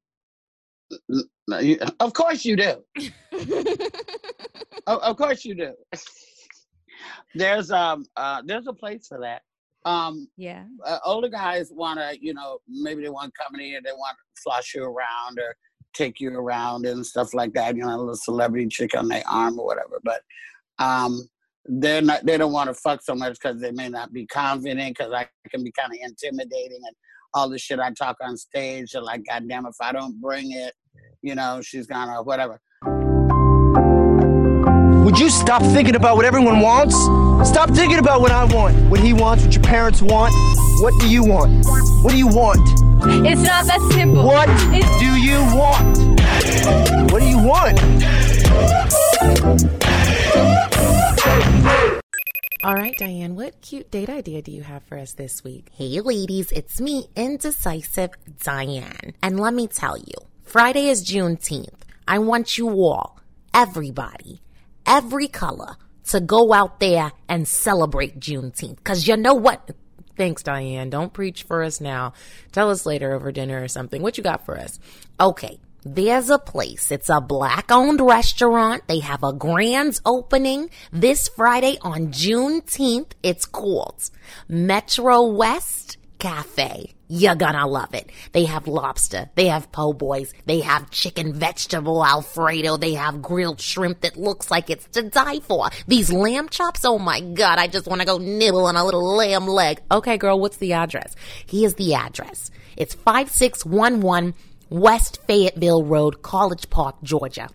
of course you do. Of course you do. There's a place for that. Older guys want to, you know, maybe they want company or they want to floss you around or take you around and stuff like that. You know, a little celebrity chick on their arm or whatever. But they don't want to fuck so much because they may not be confident, because I can be kind of intimidating and all the shit I talk on stage. They're like, goddamn, if I don't bring it, you know, she's gonna whatever. Would you stop thinking about what everyone wants? Stop thinking about what I want, what he wants, what your parents want. What do you want? What do you want? It's not that simple. What do you want? What do you want? All right, Diane, what cute date idea do you have for us this week? Hey, ladies, it's me, Indecisive Diane. And let me tell you, Friday is Juneteenth. I want you all, everybody, every color, to go out there and celebrate Juneteenth. Because you know what? Thanks, Diane. Don't preach for us now. Tell us later over dinner or something. What you got for us? Okay. There's a place. It's a Black-owned restaurant. They have a grand opening this Friday on Juneteenth. It's called Metro West Cafe. You're gonna love it. They have lobster. They have po' boys. They have chicken vegetable Alfredo. They have grilled shrimp that looks like it's to die for. These lamb chops, oh my God, I just want to go nibble on a little lamb leg. Okay, girl, what's the address? Here's the address. It's 5611 West Fayetteville Road, College Park, Georgia.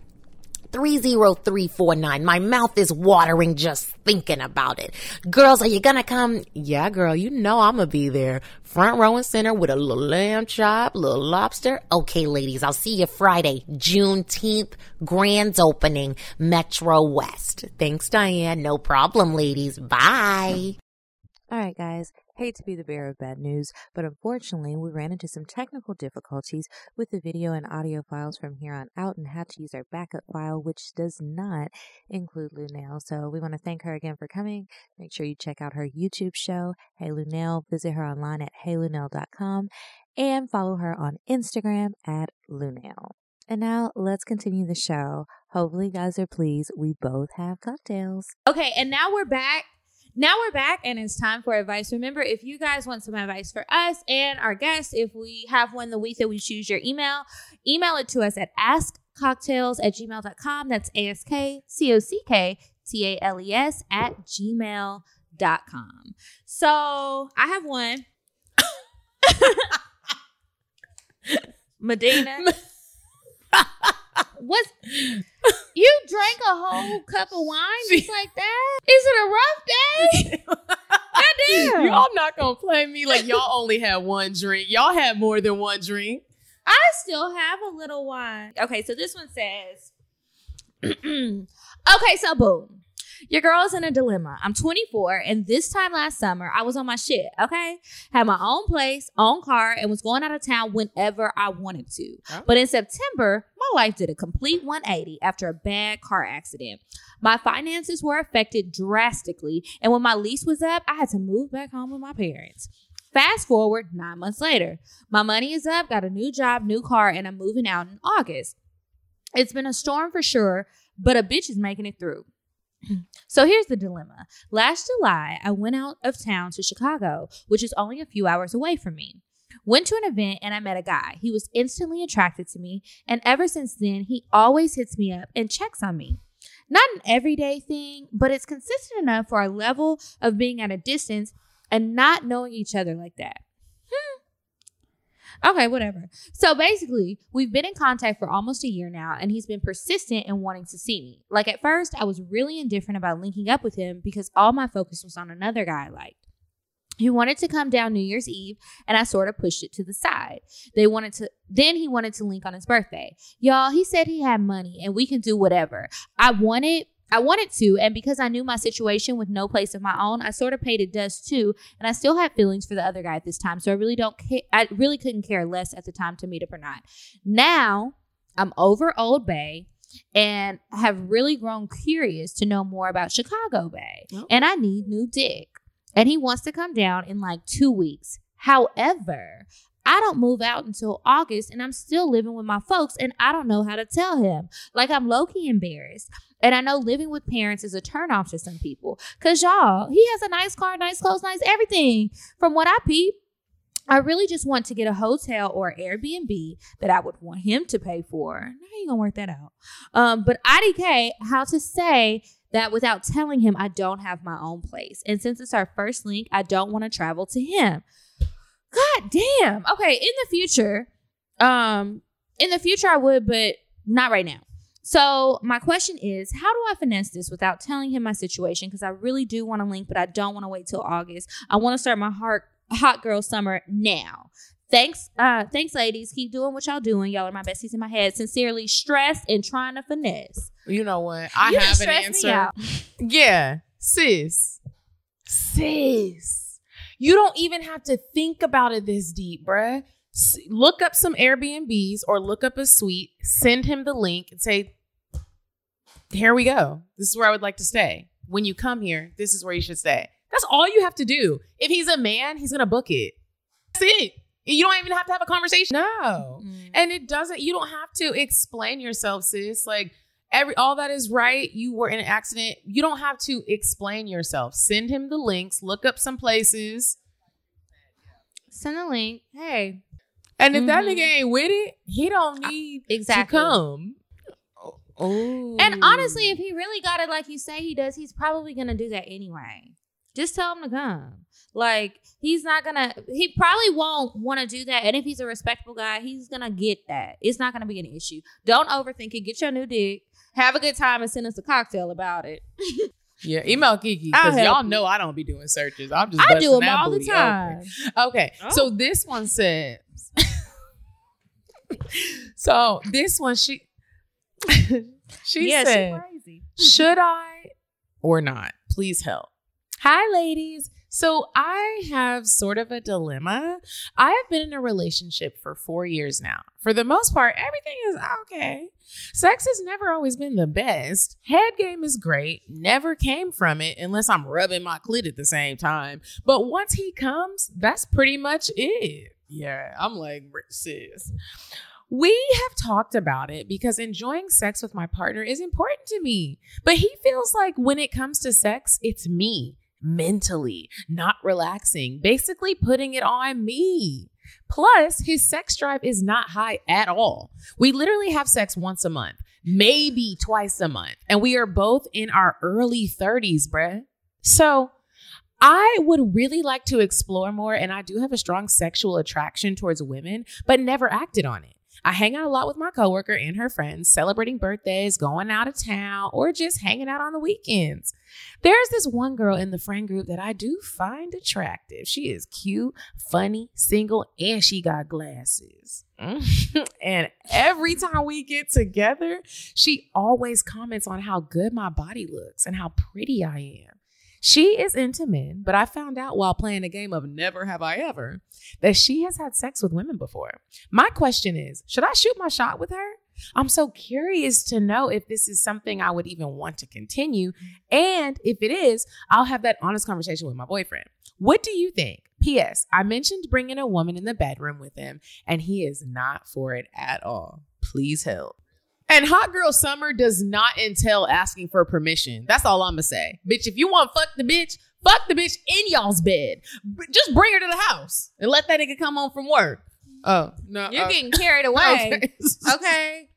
30349. My mouth is watering just thinking about it. Girls, are you gonna come? Yeah, girl, you know I'm gonna be there. Front row and center with a little lamb chop, little lobster. Okay, ladies, I'll see you Friday, Juneteenth, grand opening, Metro West. Thanks, Diane. No problem, ladies. Bye. All right, guys. Hate to be the bearer of bad news, but unfortunately we ran into some technical difficulties with the video and audio files from here on out and had to use our backup file, which does not include Lunel. So we want to thank her again for coming. Make sure you check out her YouTube show, Hey Lunel. Visit her online at heylunel.com and follow her on Instagram at Lunel. And now let's continue the show. Hopefully you guys are pleased. We both have cocktails. Okay, and now we're back. And it's time for advice. Remember, if you guys want some advice for us and our guests, if we have one the week that we choose your email it to us at askcocktails@gmail.com. That's askcocktails@gmail.com. So I have one. Medina. What's you drank a whole cup of wine just like that? Is it a rough day? Goddamn. Y'all not gonna play me like y'all only had one drink. Y'all had more than one drink. I still have a little wine. Okay, so this one says, okay, so boom. Your girl's in a dilemma. I'm 24, and this time last summer, I was on my shit, okay? Had my own place, own car, and was going out of town whenever I wanted to. Oh. But in September, my life did a complete 180 after a bad car accident. My finances were affected drastically, and when my lease was up, I had to move back home with my parents. Fast forward 9 months later. My money is up, got a new job, new car, and I'm moving out in August. It's been a storm for sure, but a bitch is making it through. So here's the dilemma. Last July, I went out of town to Chicago, which is only a few hours away from me. Went to an event and I met a guy. He was instantly attracted to me, and ever since then, he always hits me up and checks on me. Not an everyday thing, but it's consistent enough for our level of being at a distance and not knowing each other like that. Okay, whatever. So basically, we've been in contact for almost a year now, and he's been persistent in wanting to see me. Like at first, I was really indifferent about linking up with him because all my focus was on another guy I liked. He wanted to come down New Year's Eve, and I sort of pushed it to the side. Then he wanted to link on his birthday. Y'all, he said he had money, and we can do whatever. I wanted to, and because I knew my situation with no place of my own, I sort of paid it dust too, and I still had feelings for the other guy at this time, so I really couldn't care less at the time to meet up or not. Now, I'm over Old Bay and have really grown curious to know more about Chicago Bay, and I need new dick. And he wants to come down in like 2 weeks. However, I don't move out until August, and I'm still living with my folks, and I don't know how to tell him. Like, I'm low-key embarrassed. And I know living with parents is a turnoff to some people. Because, y'all, he has a nice car, nice clothes, nice everything. From what I peep, I really just want to get a hotel or Airbnb that I would want him to pay for. Now you gonna work that out. But IDK, how to say that without telling him I don't have my own place. And since it's our first link, I don't want to travel to him. God damn. Okay, in the future I would, but not right now. So my question is, how do I finesse this without telling him my situation? Because I really do want to link, but I don't want to wait till August. I want to start my hot girl summer now. Thanks, ladies. Keep doing what y'all doing. Y'all are my besties in my head. Sincerely, stressed and trying to finesse. You know what? I have an answer. Yeah, sis. You don't even have to think about it this deep, bruh. Look up some Airbnbs or look up a suite, send him the link and say, here we go. This is where I would like to stay. When you come here, this is where you should stay. That's all you have to do. If he's a man, he's going to book it. That's it. You don't even have to have a conversation. No. And you don't have to explain yourself, sis. Like, all that is right. You were in an accident. You don't have to explain yourself. Send him the links. Look up some places. Send the link. Hey. And if that nigga ain't with it, he don't need to come. Oh. And honestly, if he really got it like you say he does, he's probably going to do that anyway. Just tell him to come. Like, he probably won't want to do that. And if he's a respectable guy, he's going to get that. It's not going to be an issue. Don't overthink it. Get your new dick. Have a good time and send us a cocktail about it. Yeah, email Kiki, because y'all know I don't be doing searches. I do them all the time. Okay, so this one says, so this one, she said, should I or not? Please help. Hi, ladies. So I have sort of a dilemma. I have been in a relationship for 4 years now. For the most part, everything is okay. Sex has never always been the best. Head game is great. Never came from it unless I'm rubbing my clit at the same time. But once he comes, that's pretty much it. Yeah, I'm like, sis. We have talked about it because enjoying sex with my partner is important to me. But he feels like when it comes to sex, it's me. Mentally, not relaxing, basically putting it on me. Plus, his sex drive is not high at all. We literally have sex once a month, maybe twice a month, and we are both in our early 30s, bruh. So I would really like to explore more, and I do have a strong sexual attraction towards women, but never acted on it. I hang out a lot with my coworker and her friends, celebrating birthdays, going out of town, or just hanging out on the weekends. There's this one girl in the friend group that I do find attractive. She is cute, funny, single, and she got glasses. And every time we get together, she always comments on how good my body looks and how pretty I am. She is into men, but I found out while playing a game of Never Have I Ever that she has had sex with women before. My question is, should I shoot my shot with her? I'm so curious to know if this is something I would even want to continue. And if it is, I'll have that honest conversation with my boyfriend. What do you think? P.S. I mentioned bringing a woman in the bedroom with him, and he is not for it at all. Please help. And hot girl summer does not entail asking for permission. That's all I'm going to say. Bitch, if you want to fuck the bitch in y'all's bed. Just bring her to the house and let that nigga come home from work. Oh, no. You're getting carried away. Okay.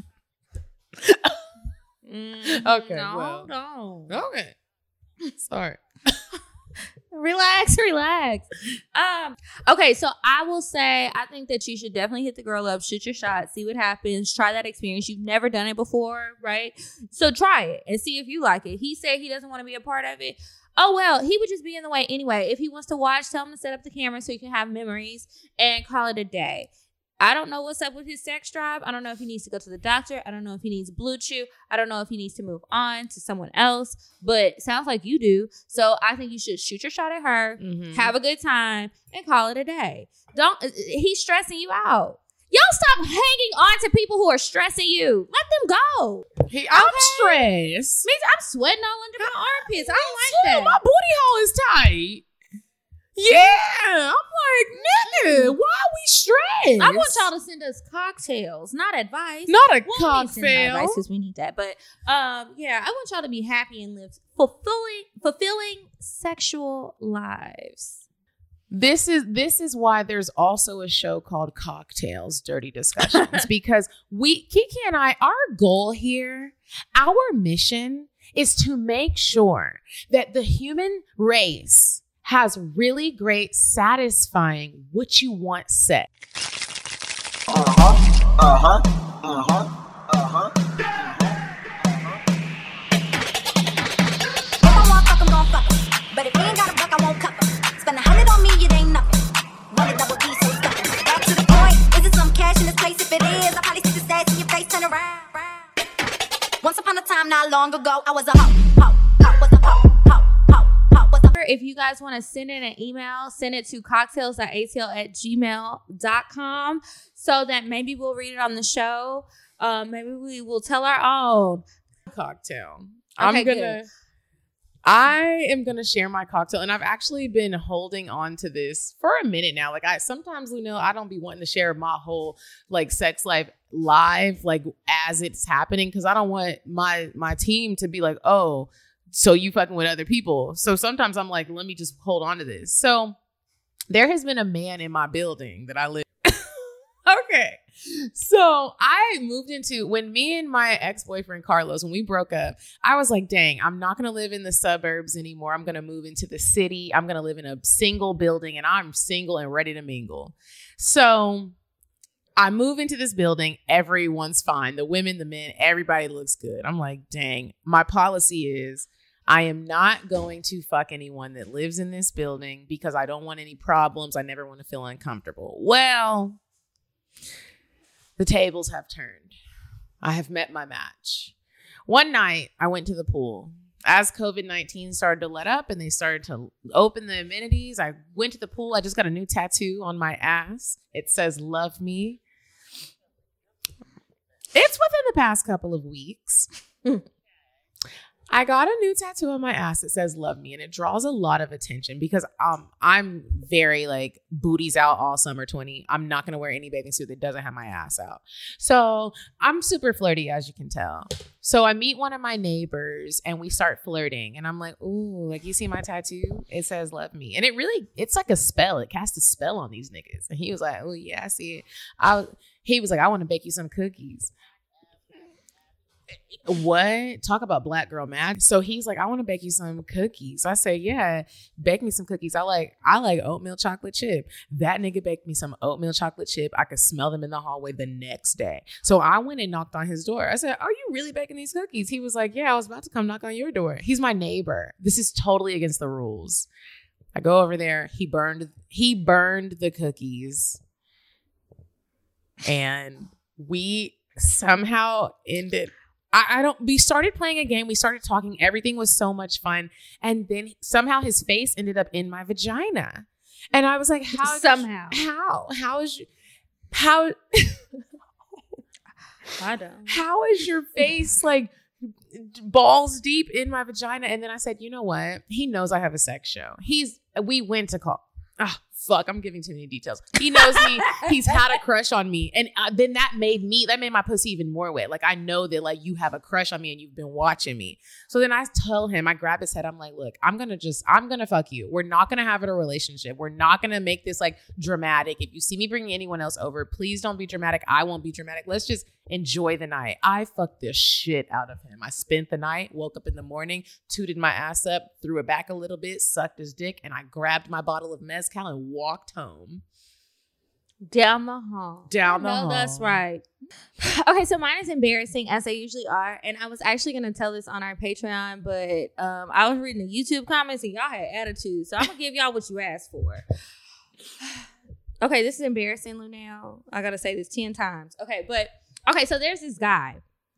Okay. No, well. no. Okay. Sorry. Relax. Okay, so I will say I think that you should definitely hit the girl up, shoot your shot, see what happens, try that experience. You've never done it before, right? So try it and see if you like it. He said he doesn't want to be a part of it. Oh, well, he would just be in the way anyway. If he wants to watch, tell him to set up the camera so you can have memories and call it a day. I don't know what's up with his sex drive. I don't know if he needs to go to the doctor. I don't know if he needs Blue Chew. I don't know if he needs to move on to someone else. But sounds like you do. So I think you should shoot your shot at her, have a good time, and call it a day. He's stressing you out. Y'all stop hanging on to people who are stressing you. Let them go. I'm stressed. Means I'm sweating all under my armpits. I don't like that. My booty hole is tight. Yeah, I'm like, nigga, why are we stressed? I want y'all to send us cocktails, not advice. Not a cocktail. cocktail. Because we need that. But yeah, I want y'all to be happy and live fulfilling sexual lives. This is why there's also a show called Cocktails, Dirty Discussions, because Kiki and I, our goal here, our mission is to make sure that the human race has really great, satisfying, what you want sex. If I want fuck, I'm gon' fuck 'em. But if he ain't got a buck, I won't cuff 'em. Spend 100 on me, it ain't nothing. Wanna double D, so stuff. Back to the point, is it some cash in this place? If it is, I'll probably stick the stats in your face, turn around. Once upon a time, not long ago, I was a hoe, was a hoe. If you guys want to send in an email, send it to cocktails.atl@gmail.com so that maybe we'll read it on the show. Maybe we will tell our own cocktail. Okay, I am gonna share my cocktail, and I've actually been holding on to this for a minute now. Like sometimes, I don't be wanting to share my whole sex life live, as it's happening, because I don't want my team to be like, oh, so you fucking with other people. So sometimes I'm like, let me just hold on to this. So there has been a man in my building that I live. Okay. So I moved into, when me and my ex-boyfriend Carlos, when we broke up, I was like, dang, I'm not going to live in the suburbs anymore. I'm going to move into the city. I'm going to live in a single building, and I'm single and ready to mingle. So I move into this building. Everyone's fine. The women, the men, everybody looks good. I'm like, dang, my policy is I am not going to fuck anyone that lives in this building because I don't want any problems. I never want to feel uncomfortable. Well, the tables have turned. I have met my match. One night, I went to the pool. As COVID-19 started to let up and they started to open the amenities, I went to the pool. I just got a new tattoo on my ass. It says, "Love me." It's within the past couple of weeks. I got a new tattoo on my ass that says "Love me," and it draws a lot of attention because I'm very booties out all summer 20. I'm not going to wear any bathing suit that doesn't have my ass out. So I'm super flirty, as you can tell. So I meet one of my neighbors and we start flirting, and I'm like, ooh, you see my tattoo? It says "Love me." And it's like a spell. It casts a spell on these niggas. And he was like, oh yeah, I see it. He was like, I want to bake you some cookies. What? Talk about black girl magic. So he's like, I want to bake you some cookies. I say, yeah, bake me some cookies. I like oatmeal chocolate chip. That nigga baked me some oatmeal chocolate chip. I could smell them in the hallway the next day. So I went and knocked on his door. I said, are you really baking these cookies? He was like, yeah, I was about to come knock on your door. He's my neighbor. This is totally against the rules. I go over there. He burned the cookies. And we somehow ended. We started playing a game. We started talking. Everything was so much fun. And then somehow his face ended up in my vagina. And I was like, how is your face like balls deep in my vagina? And then I said, you know what? He knows I have a sex show. We went to call. Fuck, I'm giving too many details. He knows me. He's had a crush on me. And then that made my pussy even more wet. Like, I know that, like, you have a crush on me and you've been watching me. So then I tell him, I grab his head. I'm like, look, I'm going to fuck you. We're not going to have a relationship. We're not going to make this, like, dramatic. If you see me bringing anyone else over, please don't be dramatic. I won't be dramatic. Let's just enjoy the night. I fucked the shit out of him. I spent the night, woke up in the morning, tooted my ass up, threw it back a little bit, sucked his dick, and I grabbed my bottle of mezcal and walked home. Down the hall. That's right. Okay, so mine is embarrassing, as they usually are. And I was actually going to tell this on our Patreon, but I was reading the YouTube comments and y'all had attitude. So I'm going to give y'all what you asked for. Okay, this is embarrassing, Lunel. I got to say this 10 times. Okay, so there's this guy.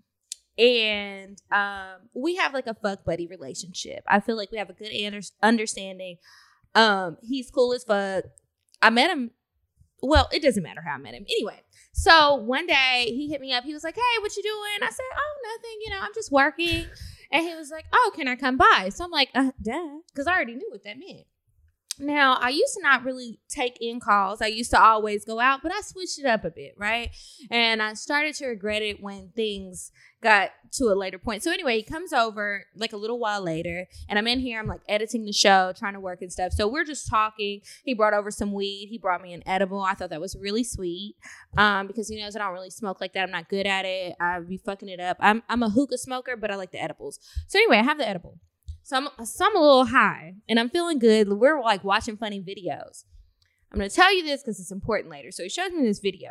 And we have like a fuck buddy relationship. I feel like we have a good understanding. He's cool as fuck. I met him. Well, it doesn't matter how I met him. Anyway, so one day he hit me up. He was like, hey, what you doing? I said, oh, nothing. I'm just working. And he was like, oh, can I come by? So I'm like, duh. Because I already knew what that meant. Now, I used to not really take in calls. I used to always go out, but I switched it up a bit, right? And I started to regret it when things got to a later point. So anyway, he comes over like a little while later, and I'm in here. I'm like editing the show, trying to work and stuff. So we're just talking. He brought over some weed. He brought me an edible. I thought that was really sweet because he knows I don't really smoke like that. I'm not good at it. I'd be fucking it up. I'm a hookah smoker, but I like the edibles. So anyway, I have the edible. So I'm a little high and I'm feeling good. We're like watching funny videos. I'm going to tell you this because it's important later. So he shows me this video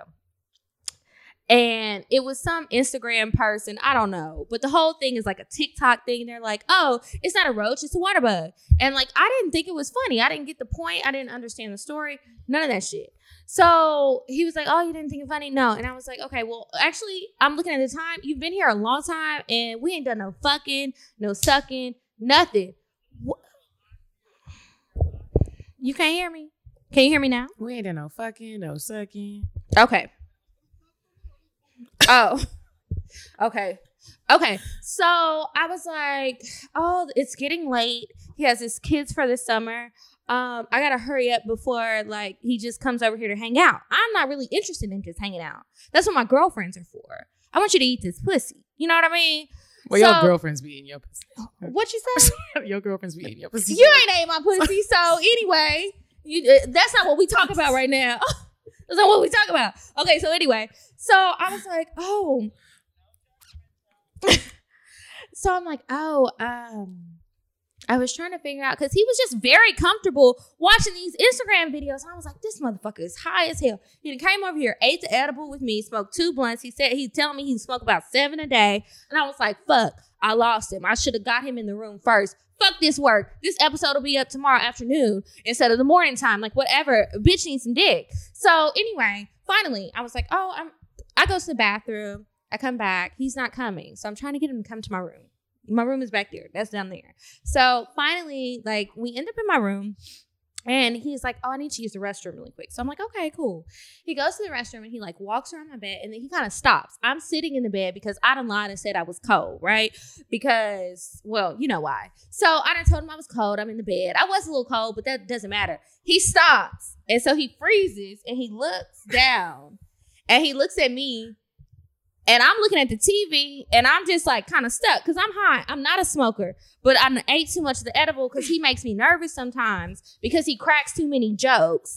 and it was some Instagram person. I don't know. But the whole thing is like a TikTok thing. They're like, oh, it's not a roach. It's a water bug. And like, I didn't think it was funny. I didn't get the point. I didn't understand the story. None of that shit. So he was like, oh, you didn't think it funny? No. And I was like, okay, well, actually, I'm looking at the time. You've been here a long time and we ain't done no fucking, no sucking. Nothing. You can't hear me? Can you hear me now? We ain't done no fucking, no sucking. Okay. Oh. Okay. So I was like, oh, it's getting late. He has his kids for the summer. I gotta hurry up before like he just comes over here to hang out. I'm not really interested in just hanging out. That's what my girlfriends are for. I want you to eat this pussy. You know what I mean? Well, your girlfriend's be eating your pussy. What you say? Your girlfriend's be eating your pussy. You ain't ate my pussy. So anyway, that's not what we talk about right now. That's not what we talk about. Okay, so anyway. So I was like, oh. So I'm like, oh, I was trying to figure out because he was just very comfortable watching these Instagram videos. I was like, this motherfucker is high as hell. He came over here, ate the edible with me, smoked 2 blunts. He said he's telling me he smoked about 7 a day. And I was like, fuck, I lost him. I should have got him in the room first. Fuck this work. This episode will be up tomorrow afternoon instead of the morning time. Like whatever. Bitch needs some dick. So anyway, finally, I was like, oh, I go to the bathroom. I come back. He's not coming. So I'm trying to get him to come to my room. My room is back there. That's down there. So finally, like, we end up in my room and he's like, oh, I need to use the restroom really quick. So I'm like, okay, cool. He goes to the restroom and he like walks around my bed and then he kind of stops. I'm sitting in the bed because I done lied and said I was cold, right? Because, well, you know why. So I done told him I was cold. I'm in the bed. I was a little cold, but that doesn't matter. He stops. And so he freezes and he looks down and he looks at me. And I'm looking at the TV and I'm just like kind of stuck because I'm high. I'm not a smoker, but I ate too much of the edible because he makes me nervous sometimes because he cracks too many jokes.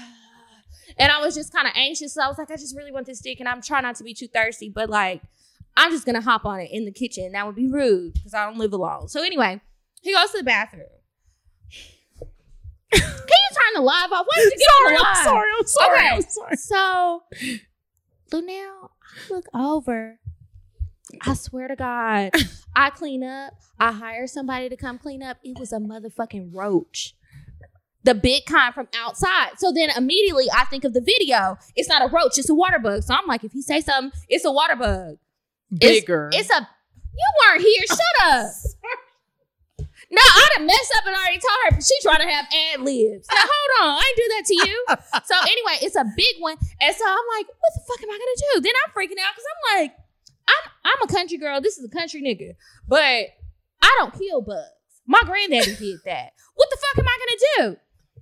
And I was just kind of anxious. So I was like, I just really want this dick and I'm trying not to be too thirsty, but like, I'm just going to hop on it in the kitchen. That would be rude because I don't live alone. So anyway, he goes to the bathroom. Can you turn the live off? Why did you get on the live? I'm sorry. Okay. I'm sorry. So, Lunel, I look over. I swear to God, I clean up. I hire somebody to come clean up. It was a motherfucking roach. The big kind from outside. So then immediately I think of the video. It's not a roach. It's a water bug. So I'm like, if he say something, it's a water bug. Bigger. It's a... You weren't here. Shut up. No, I'd have messed up and already told her. She trying to have ad-libs. Now, hold on. I ain't do that to you. So anyway, it's a big one. And so I'm like, what the fuck am I going to do? Then I'm freaking out because I'm like, I'm a country girl. This is a country nigga. But I don't kill bugs. My granddaddy did that. What the fuck am I going to do?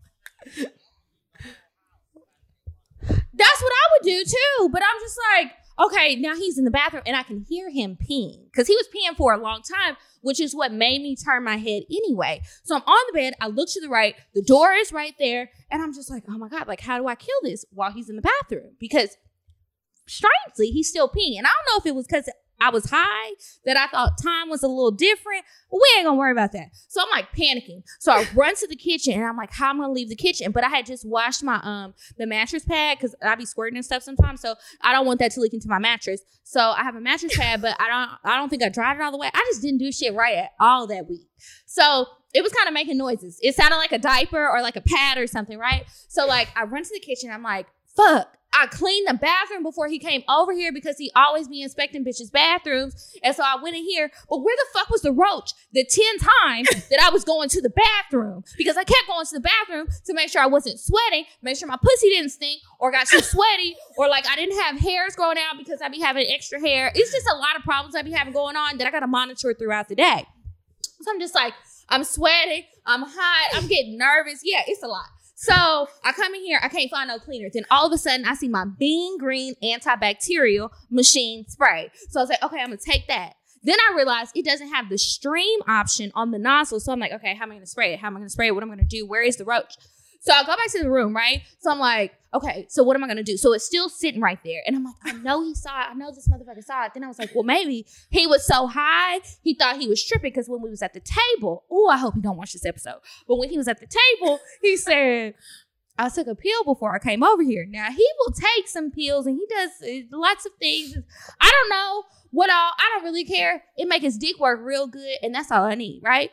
That's what I would do too. But I'm just like, okay, now he's in the bathroom and I can hear him peeing because he was peeing for a long time, which is what made me turn my head anyway. So I'm on the bed. I look to the right. The door is right there. And I'm just like, oh my God, like, how do I kill this while he's in the bathroom? Because strangely, he's still peeing. And I don't know if it was because I was high that I thought time was a little different. But we ain't gonna worry about that. So I'm like panicking. So I run to the kitchen and I'm like, how am I gonna leave the kitchen? But I had just washed my the mattress pad because I be squirting and stuff sometimes. So I don't want that to leak into my mattress. So I have a mattress pad, but I don't think I dried it all the way. I just didn't do shit right at all that week. So it was kind of making noises. It sounded like a diaper or like a pad or something, right? So like I run to the kitchen. I'm like, fuck. I cleaned the bathroom before he came over here because he always be inspecting bitches' bathrooms. And so I went in here. But where the fuck was the roach the 10 times that I was going to the bathroom? Because I kept going to the bathroom to make sure I wasn't sweating, make sure my pussy didn't stink or got too sweaty or like I didn't have hairs growing out because I be having extra hair. It's just a lot of problems I be having going on that I got to monitor throughout the day. So I'm just like, I'm sweating, I'm hot, I'm getting nervous. Yeah, it's a lot. So I come in here, I can't find no cleaner. Then all of a sudden I see my Bean Green antibacterial machine spray. So I was like, okay, I'm gonna take that. Then I realized it doesn't have the stream option on the nozzle. So I'm like, okay, how am I gonna spray it? How am I gonna spray it? What am I gonna do? Where is the roach? So I go back to the room, right? So I'm like, okay, so what am I going to do? So it's still sitting right there. And I'm like, I know he saw it. I know this motherfucker saw it. Then I was like, well, maybe he was so high, he thought he was tripping because when we was at the table, oh, I hope he don't watch this episode. But when he was at the table, he said, I took a pill before I came over here. Now, he will take some pills and he does lots of things. I don't know what all. I don't really care. It make his dick work real good. And that's all I need, right?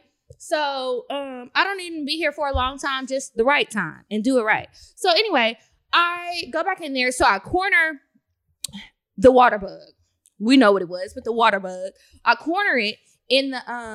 So I don't even be here for a long time, just the right time and do it right. So anyway, I go back in there. So I corner the water bug. We know what it was, but the water bug. I corner it in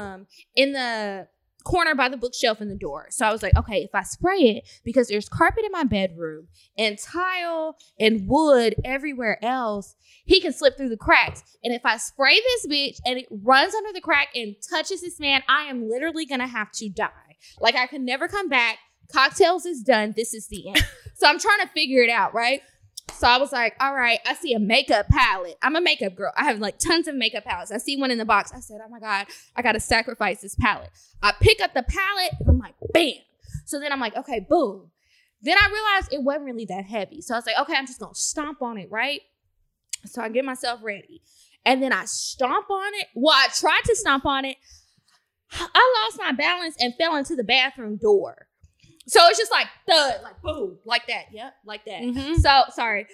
the corner by the bookshelf in the door. So I was like, okay, if I spray it, because there's carpet in my bedroom and tile and wood everywhere else, he can slip through the cracks. And if I spray this bitch and it runs under the crack and touches this man, I am literally going to have to die. Like I can never come back. Cocktails is done. This is the end. So I'm trying to figure it out, right? So I was like, all right, I see a makeup palette. I'm a makeup girl. I have like tons of makeup palettes. I see one in the box. I said, oh my God, I got to sacrifice this palette. I pick up the palette and I'm like, bam. So then I'm like, okay, boom. Then I realized it wasn't really that heavy. So I was like, okay, I'm just going to stomp on it, right? So I get myself ready. And then I stomp on it. Well, I tried to stomp on it. I lost my balance and fell into the bathroom door. So it's just like thud, like boom, like that. Yep, like that. Mm-hmm. So, sorry.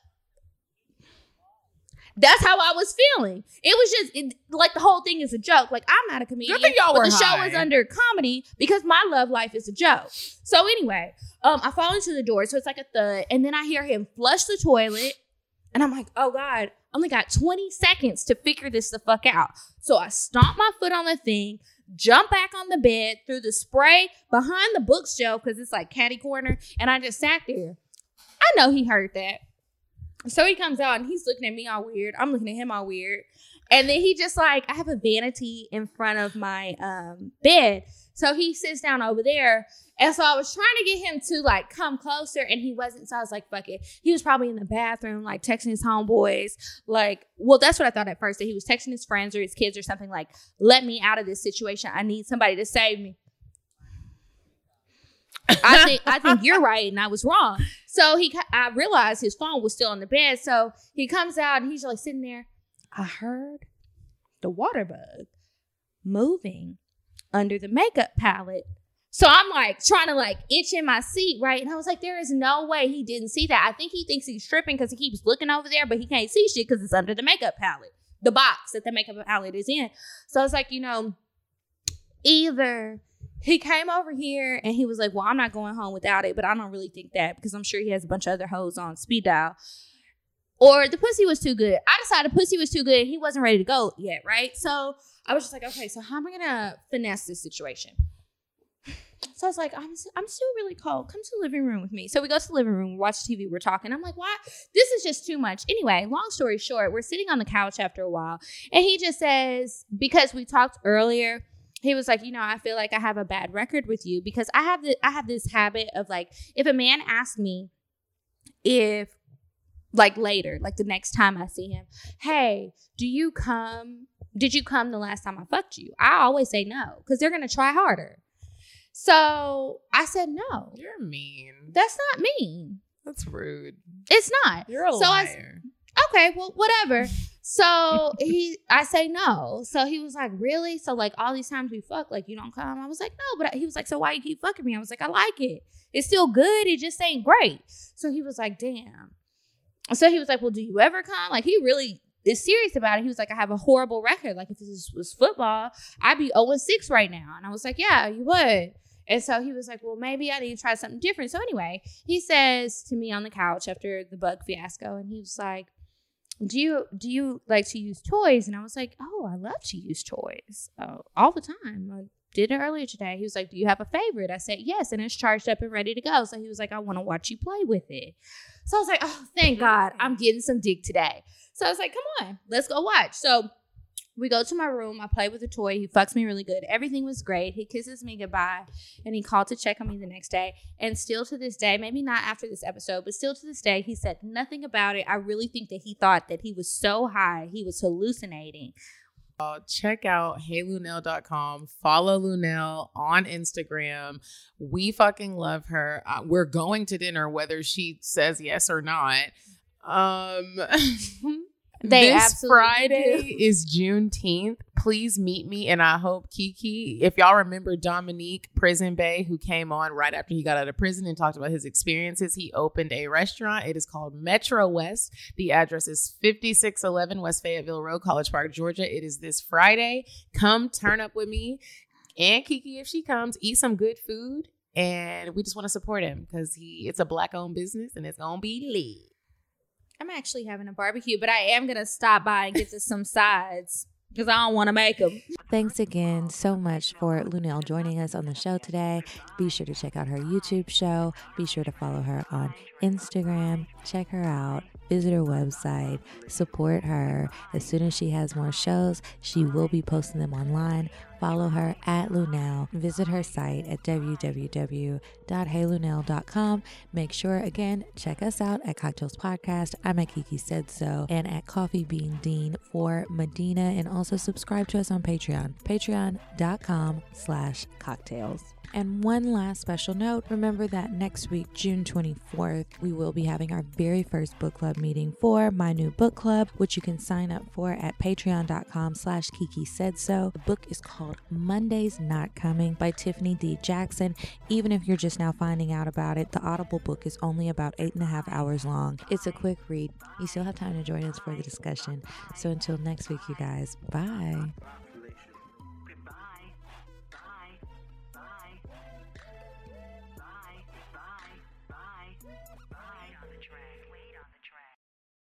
That's how I was feeling. It was just like the whole thing is a joke. Like I'm not a comedian. Good thing y'all were the high. show is under comedy because my love life is a joke. So anyway, I fall into the door. So it's like a thud. And then I hear him flush the toilet. And I'm like, oh God, I only got 20 seconds to figure this the fuck out. So I stomp my foot on the thing, jump back on the bed, threw the spray behind the bookshelf because it's like catty corner. And I just sat there. I know he heard that. So he comes out and he's looking at me all weird. I'm looking at him all weird. And then he just like, I have a vanity in front of my bed. So he sits down over there. And so I was trying to get him to like come closer and he wasn't. So I was like, fuck it. He was probably in the bathroom, like texting his homeboys. Like, well, that's what I thought at first, that he was texting his friends or his kids or something like, let me out of this situation. I need somebody to save me. I think you're right and I was wrong. So I realized his phone was still on the bed. So he comes out and he's like sitting there. I heard the water bug moving under the makeup palette. So I'm like trying to like itch in my seat, right? And I was like, there is no way he didn't see that. I think he thinks he's tripping because he keeps looking over there, but he can't see shit because it's under the makeup palette, the box that the makeup palette is in. So I was like, either he came over here and he was like, well, I'm not going home without it, but I don't really think that because I'm sure he has a bunch of other hoes on speed dial. Or the pussy was too good. I decided pussy was too good and he wasn't ready to go yet, right? So I was just like, okay, so how am I going to finesse this situation? So I was like, I'm still really cold. Come to the living room with me. So we go to the living room, we watch TV, we're talking. I'm like, why? This is just too much. Anyway, long story short, we're sitting on the couch after a while. And he just says, because we talked earlier, he was like, I feel like I have a bad record with you because I have this habit of like, if a man asks me if like later, like the next time I see him, hey, did you come the last time I fucked you? I always say no because they're going to try harder. So I said no. You're mean. That's not mean. That's rude. It's not. You're a liar. Okay, well, whatever. So I say no. So he was like, really? So like all these times we fuck, like you don't come? I was like, no. But he was like, so why you keep fucking me? I was like, I like it. It's still good. It just ain't great. So he was like, damn. So he was like, well, do you ever come? Like he really is serious about it. He was like, I have a horrible record. Like if this was football, I'd be 0-6 right now. And I was like, yeah, you would. And so he was like, well, maybe I need to try something different. So anyway, he says to me on the couch after the bug fiasco, and he was like, do you like to use toys? And I was like, oh, I love to use toys all the time. I did it earlier today. He was like, do you have a favorite? I said, yes. And it's charged up and ready to go. So he was like, I want to watch you play with it. So I was like, oh, thank God I'm getting some dick today. So I was like, come on, let's go watch. So we go to my room. I play with the toy. He fucks me really good. Everything was great. He kisses me goodbye. And he called to check on me the next day. And still to this day, maybe not after this episode, but still to this day, he said nothing about it. I really think that he thought that he was so high, he was hallucinating. Check out heylunell.com. Follow Lunell on Instagram. We fucking love her. We're going to dinner whether she says yes or not. This Friday is Juneteenth. Please meet me, and I hope Kiki, if y'all remember Dominique Prison Bay, who came on right after he got out of prison and talked about his experiences, he opened a restaurant. It is called Metro West. The address is 5611 West Fayetteville Road, College Park, Georgia. It is this Friday. Come turn up with me and Kiki if she comes. Eat some good food, and we just want to support him because it's a Black-owned business, and it's gonna be lit. I'm actually having a barbecue, but I am going to stop by and get to some sides because I don't want to make them. Thanks again so much for Lunell joining us on the show today. Be sure to check out her YouTube show. Be sure to follow her on Instagram. Check her out. Visit her website. Support her. As soon as she has more shows, she will be posting them online. Follow her at Lunell. Visit her site at www.heylunell.com. Make sure, again, check us out at Cocktails Podcast. I'm at Kiki Said So, and at Coffee Bean Dean for Medina. And also subscribe to us on Patreon. Patreon.com/cocktails. And one last special note, remember that next week, June 24th, we will be having our very first book club meeting for my new book club, which you can sign up for at patreon.com/Kiki Said So. The book is called Monday's Not Coming by Tiffany D. Jackson. Even if you're just now finding out about it, the Audible book is only about 8.5 hours long. It's a quick read. You still have time to join us for the discussion. So until next week, you guys, bye.